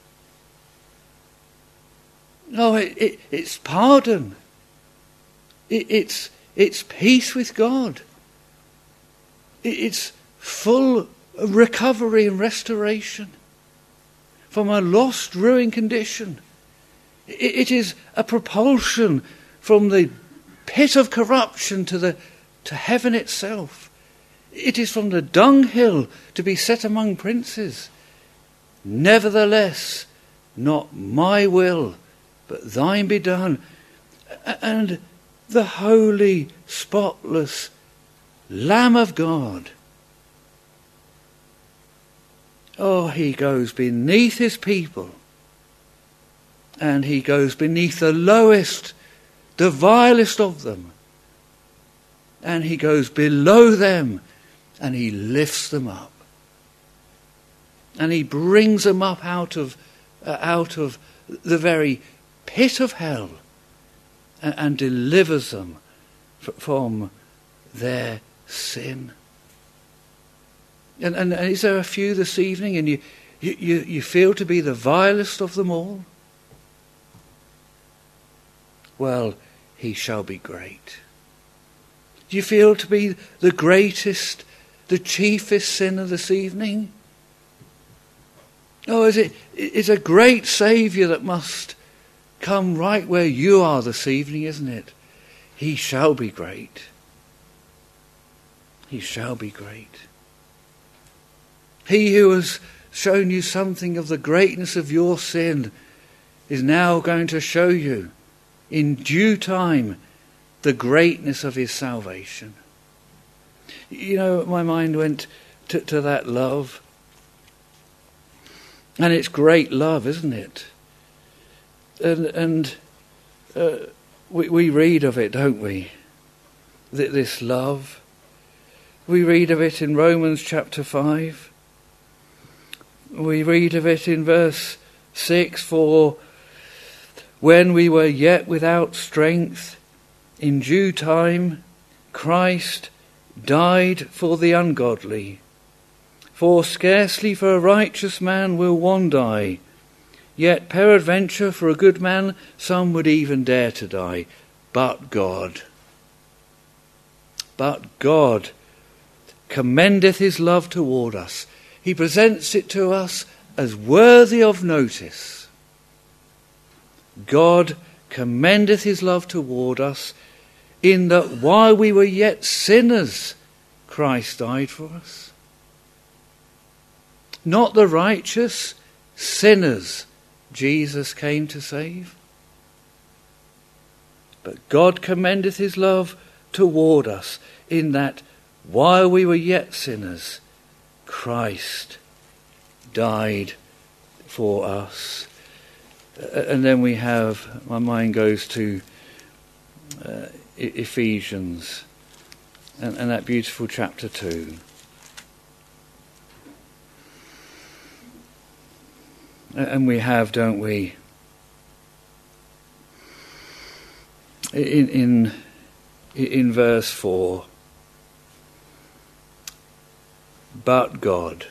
No, it, it, it's pardon. It, it's, it's peace with God. It, it's full recovery and restoration from a lost, ruined condition. It, it is a propulsion from the pit of corruption to the to heaven itself. It is from the dunghill to be set among princes. Nevertheless, not my will, but thine be done. And the holy, spotless Lamb of God, oh, he goes beneath his people, and he goes beneath the lowest, the vilest of them, and he goes below them, and he lifts them up, and he brings them up out of uh, out of the very pit of hell, and, and delivers them f- from their sin. And, and, and is there a few this evening, and you, you, you feel to be the vilest of them all? Well, he shall be great. Do you feel to be the greatest, the chiefest sinner this evening? Oh, is it is a great Saviour that must come right where you are this evening, isn't it? He shall be great. He shall be great. He who has shown you something of the greatness of your sin is now going to show you in due time the greatness of his salvation. You know, my mind went to, to that love. And it's great love, isn't it? And, and uh, we, we read of it, don't we? Th- this love. We read of it in Romans chapter five. We read of it in verse six, for when we were yet without strength, in due time Christ died for the ungodly. For scarcely for a righteous man will one die, yet peradventure for a good man some would even dare to die. But God, but God commendeth his love toward us. He presents it to us as worthy of notice. God commendeth his love toward us in that while we were yet sinners, Christ died for us. Not the righteous, sinners Jesus came to save. But God commendeth his love toward us in that while we were yet sinners, Christ died for us. And then we have, my mind goes to uh, Ephesians and, and that beautiful chapter two. And we have, don't we, in in in verse four, but God,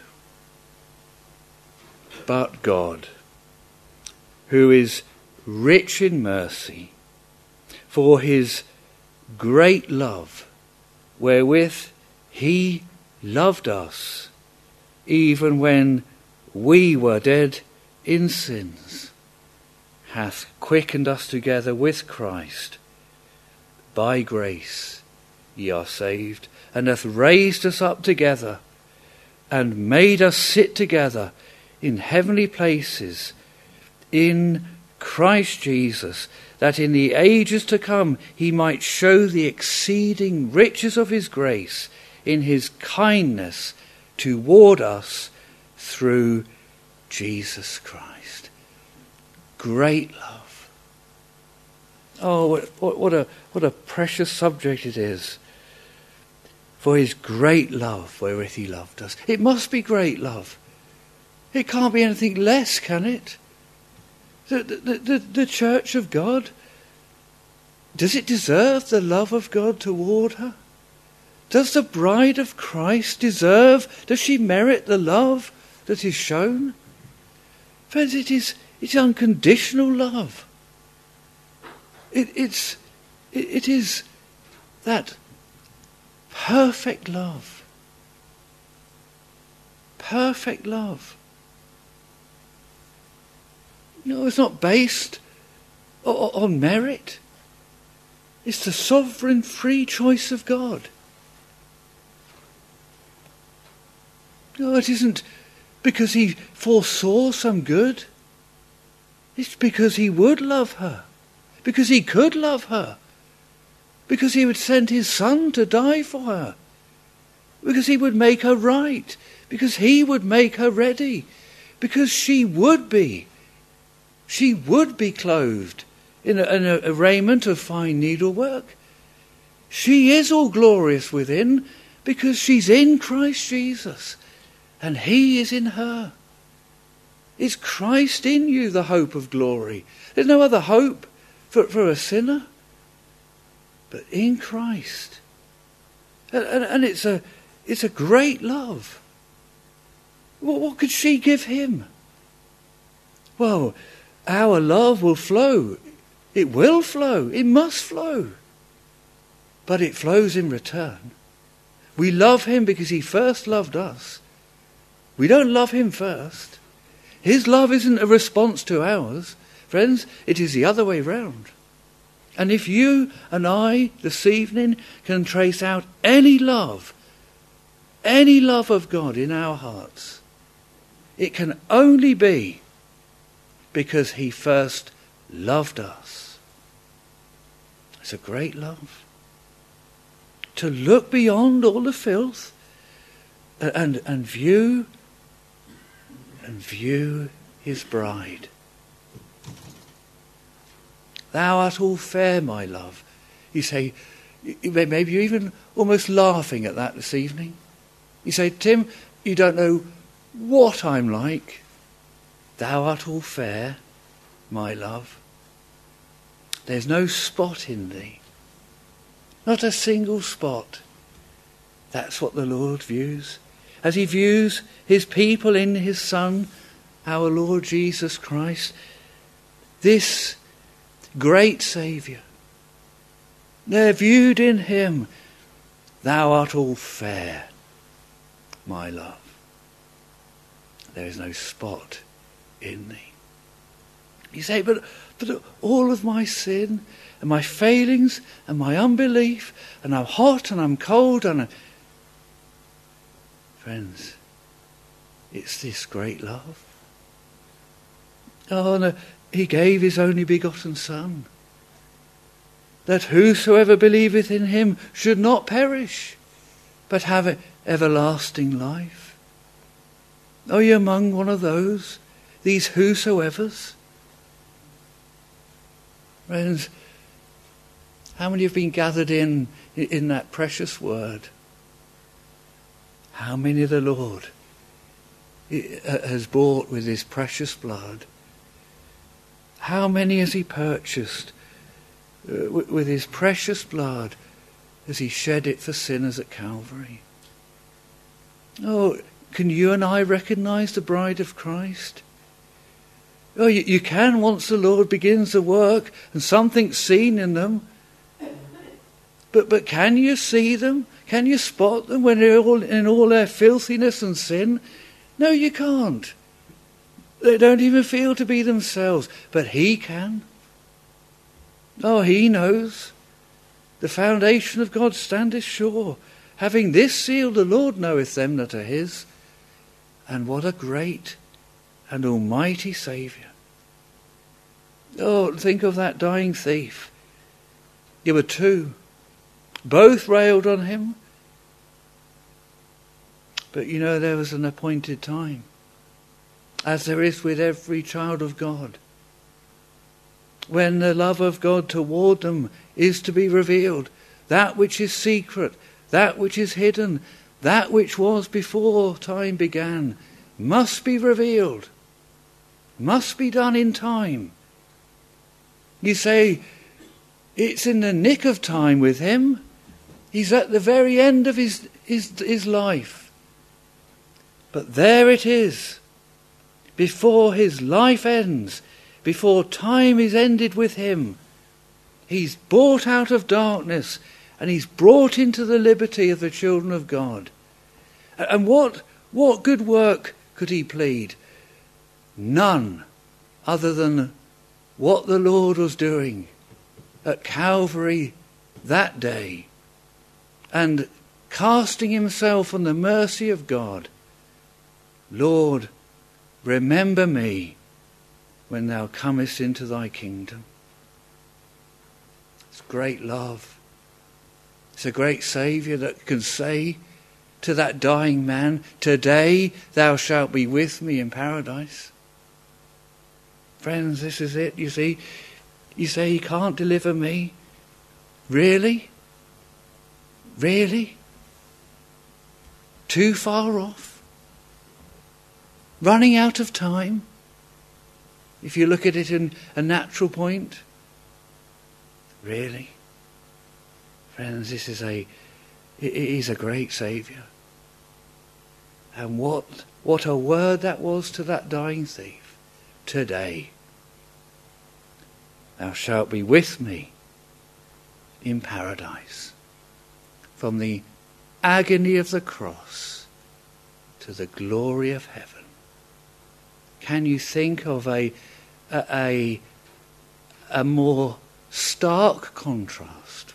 but God, who is rich in mercy, for his great love, wherewith he loved us, even when we were dead in sins, hath quickened us together with Christ. by grace ye are saved, and hath raised us up together, and made us sit together in heavenly places in Christ Jesus, that in the ages to come he might show the exceeding riches of his grace in his kindness toward us through Jesus Christ. Great love. Oh, what, what a what a precious subject it is. For his great love wherewith he loved us. It must be great love. It can't be anything less, can it? The, the, the, the church of God, does it deserve the love of God toward her? Does the bride of Christ deserve, does she merit the love that is shown? Friends, it is it's unconditional love. It, it's, it, it is that perfect love. Perfect love. No, it's not based on merit. It's the sovereign free choice of God. No, it isn't because he foresaw some good. It's because he would love her. Because he could love her. Because he would send his son to die for her. Because he would make her right. Because he would make her ready. Because she would be. She would be clothed in a, in a, a raiment of fine needlework. She is all glorious within because she's in Christ Jesus and he is in her. It's Christ in you, the hope of glory. There's no other hope for, for a sinner but in Christ. And, and, and it's a it's a great love. What, what could she give him? Well, our love will flow. It will flow. It must flow. But it flows in return. We love him because he first loved us. We don't love him first. His love isn't a response to ours. Friends, it is the other way round. And if you and I this evening can trace out any love, any love of God in our hearts, it can only be because he first loved us. It's a great love. To look beyond all the filth and, and view and view his bride. Thou art all fair, my love. You say, maybe you're even almost laughing at that this evening. You say, Tim, you don't know what I'm like. Thou art all fair, my love. There's no spot in thee. Not a single spot. That's what the Lord views. As he views his people in his Son, our Lord Jesus Christ. This great Saviour. They're viewed in him. Thou art all fair, my love. There is no spot in thee. You say, but, but all of my sin and my failings and my unbelief, and I'm hot and I'm cold and I'm... Friends, it's this great love. Oh, no, he gave his only begotten Son, that whosoever believeth in him should not perish, but have everlasting life. Are you among one of those, these whosoevers? Friends, how many have been gathered in in that precious word? How many the Lord has bought with his precious blood? How many has he purchased uh, with his precious blood as he shed it for sinners at Calvary? Oh, can you and I recognise the bride of Christ? Oh, you, you can once the Lord begins the work and something's seen in them. But but can you see them? Can you spot them when they're all in all their filthiness and sin? No, you can't. They don't even feel to be themselves. But he can. Oh, he knows. The foundation of God standeth sure. Having this seal, the Lord knoweth them that are his. And what a great and almighty Saviour. Oh, think of that dying thief. There were two. Both railed on him. But you know, there was an appointed time, as there is with every child of God, when the love of God toward them is to be revealed. That which is secret, that which is hidden, that which was before time began, must be revealed, must be done in time. You say, it's in the nick of time with him. He's at the very end of his, his, his life. But there it is. Before his life ends, before time is ended with him, he's brought out of darkness and he's brought into the liberty of the children of God. And what, what good work could he plead? None other than what the Lord was doing at Calvary that day, and casting himself on the mercy of God. Lord, remember me when thou comest into thy kingdom. It's great love. It's a great Saviour that can say to that dying man, today thou shalt be with me in paradise. Friends, this is it, you see. You say he can't deliver me. Really? Really? Too far off? Running out of time? If you look at it in a natural point? Really? Friends, this is a, it is a great Saviour. And what, what a word that was to that dying thief. Today, thou shalt be with me in paradise. From the agony of the cross to the glory of heaven. Can you think of a, a, a, a more stark contrast?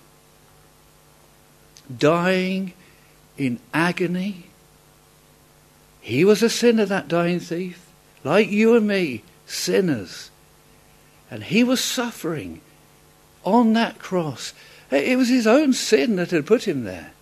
Dying in agony. He was a sinner, that dying thief, like you and me, sinners. And he was suffering on that cross. It was his own sin that had put him there.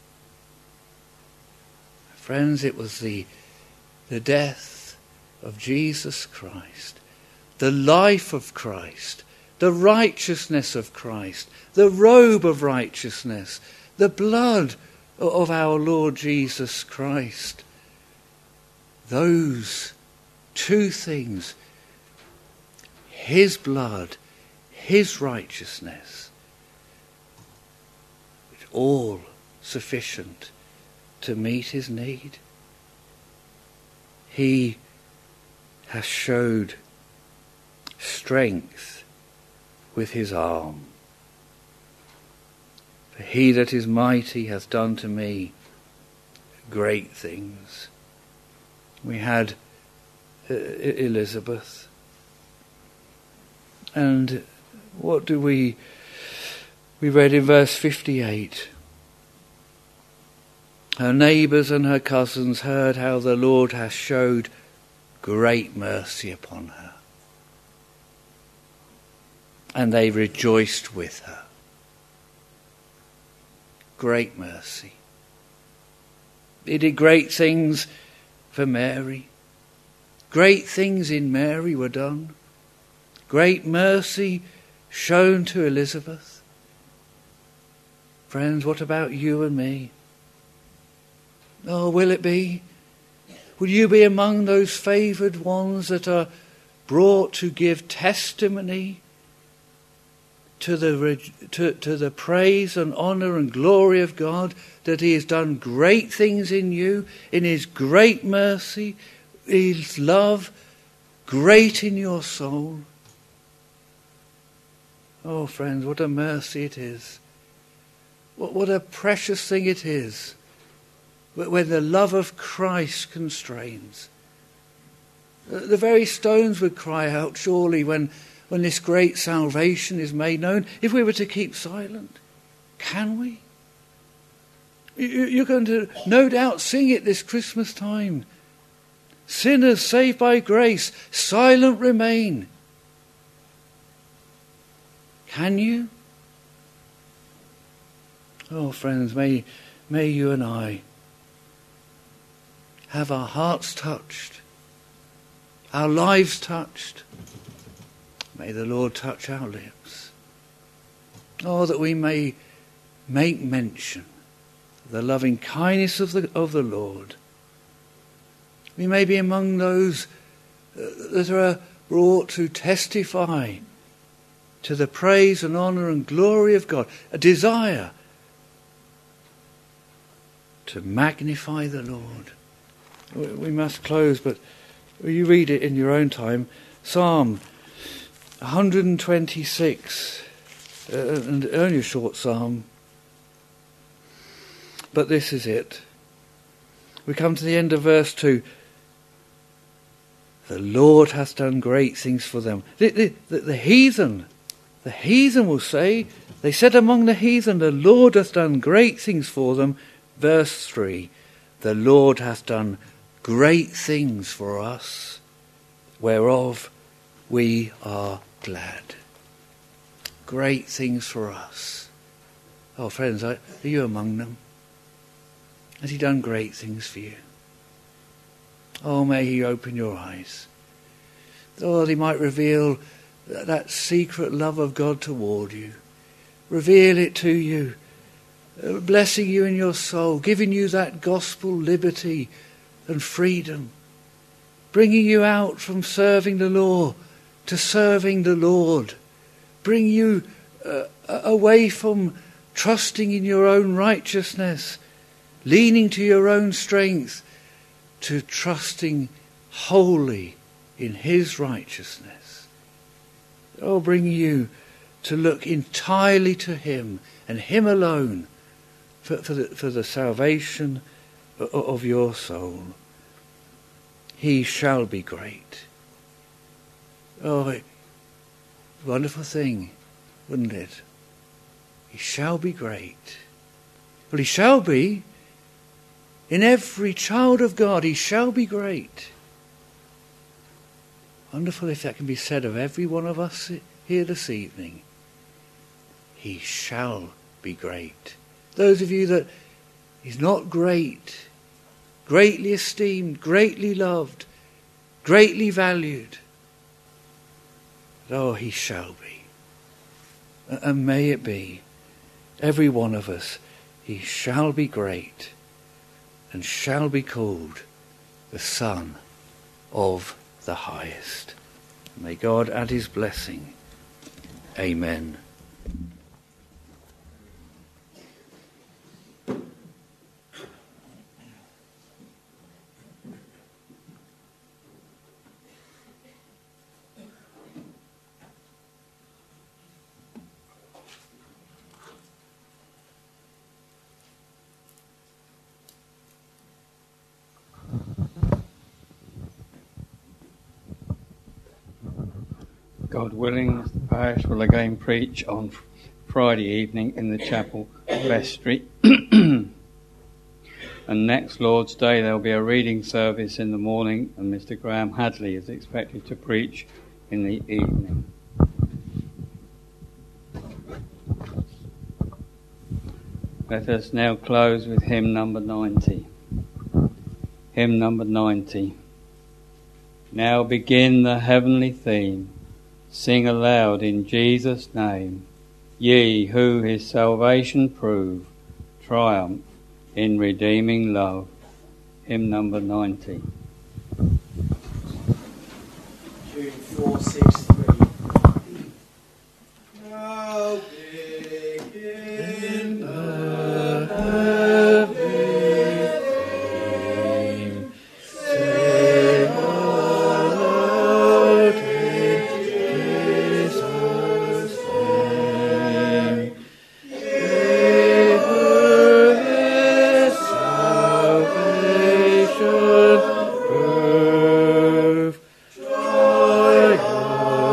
Friends, it was the, the death of Jesus Christ, the life of Christ, the righteousness of Christ, the robe of righteousness, the blood of our Lord Jesus Christ. Those two things, his blood, his righteousness, all sufficient to meet his need. He has showed strength with his arm. For he that is mighty hath done to me great things. We had uh, Elizabeth. And what do we... We read in verse fifty-eight. Her neighbours and her cousins heard how the Lord hath showed great mercy upon her. And they rejoiced with her. Great mercy. He did great things for Mary. Great things in Mary were done. Great mercy shown to Elizabeth. Friends, what about you and me? Oh, will it be? Will you be among those favoured ones that are brought to give testimony to the to, to the praise and honour and glory of God, that he has done great things in you, in his great mercy, his love, great in your soul? Oh, friends, what a mercy it is. What, what a precious thing it is when the love of Christ constrains. The very stones would cry out, surely, when, when this great salvation is made known, if we were to keep silent. Can we? You're going to no doubt sing it this Christmas time. Sinners saved by grace, silent remain. Can you? Oh, friends, may, may you and I have our hearts touched, our lives touched. May the Lord touch our lips. Oh, that we may make mention of the loving kindness of the, of the Lord. We may be among those that are brought to testify to the praise and honour and glory of God, a desire to magnify the Lord. We must close, but you read it in your own time. Psalm one twenty-six, uh, and only a short psalm, but this is it. We come to the end of verse two. The Lord hath done great things for them. The, the, the, the heathen, the heathen will say, they said among the heathen, the Lord hath done great things for them. Verse three, the Lord hath done great things for us, whereof we are glad. Great things for us. Oh, friends, are you among them? Has he done great things for you? Oh, may he open your eyes. Oh, that he might reveal that, that secret love of God toward you. Reveal it to you, uh, blessing you in your soul, giving you that gospel liberty and freedom, bringing you out from serving the law to serving the Lord, bring you uh, away from trusting in your own righteousness, leaning to your own strength, to trusting wholly in his righteousness. Oh, bring you to look entirely to him and him alone for, for, the, for the salvation of your soul. He shall be great. Oh, wonderful thing, wouldn't it? He shall be great. Well, he shall be. In every child of God, he shall be great. Wonderful if that can be said of every one of us here this evening. He shall be great. Those of you that he's not great, greatly esteemed, greatly loved, greatly valued, oh, he shall be. And may it be, every one of us, he shall be great and shall be called the Son of the Highest. May God add his blessing. Amen. God willing, the parish will again preach on Friday evening in the chapel, vestry. And next Lord's Day there will be a reading service in the morning, and Mister Graham Hadley is expected to preach in the evening. Let us now close with hymn number ninety. Hymn number ninety. Now begin the heavenly theme. Sing aloud in Jesus' name, ye who his salvation prove, triumph in redeeming love. Hymn number ninety. Tune four six three. Now begin the heavenly theme. Sing aloud in Jesus' name. Ye who his salvation prove, triumph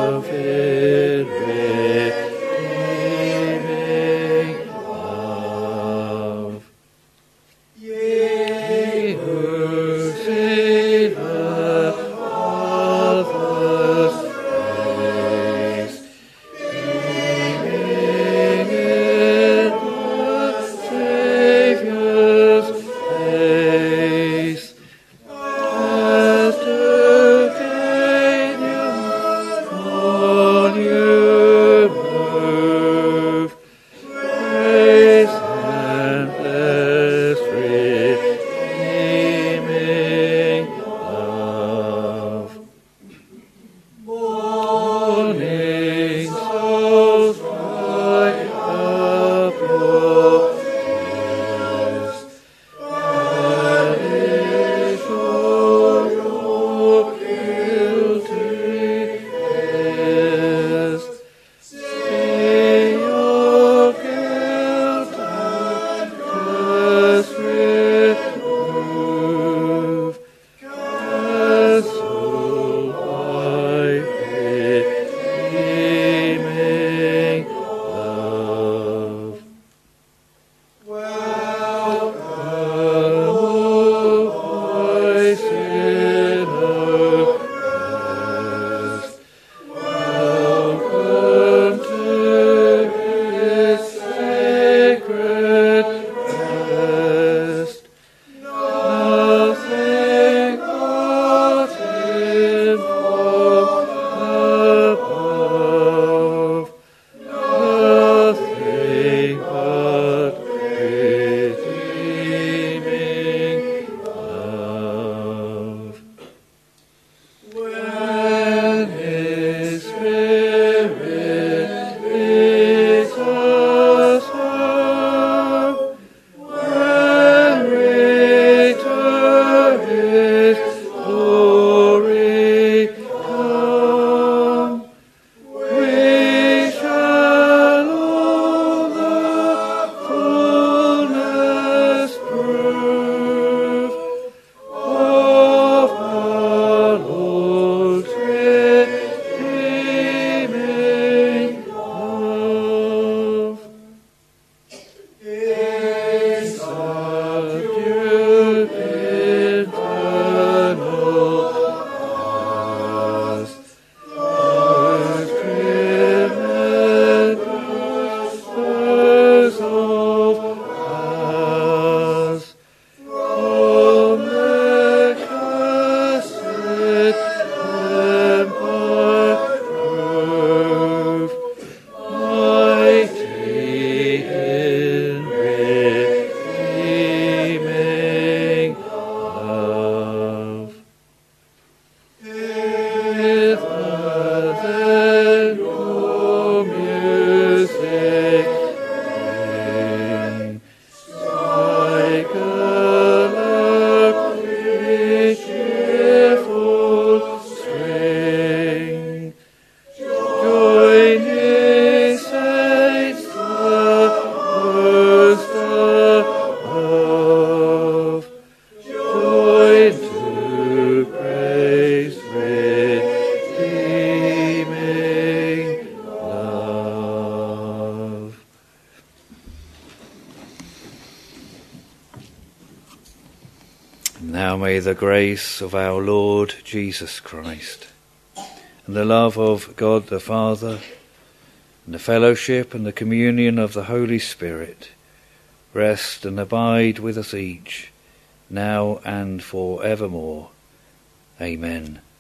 Now may the grace of our Lord Jesus Christ, and the love of God the Father, and the fellowship and the communion of the Holy Spirit rest and abide with us each, now and for evermore. Amen.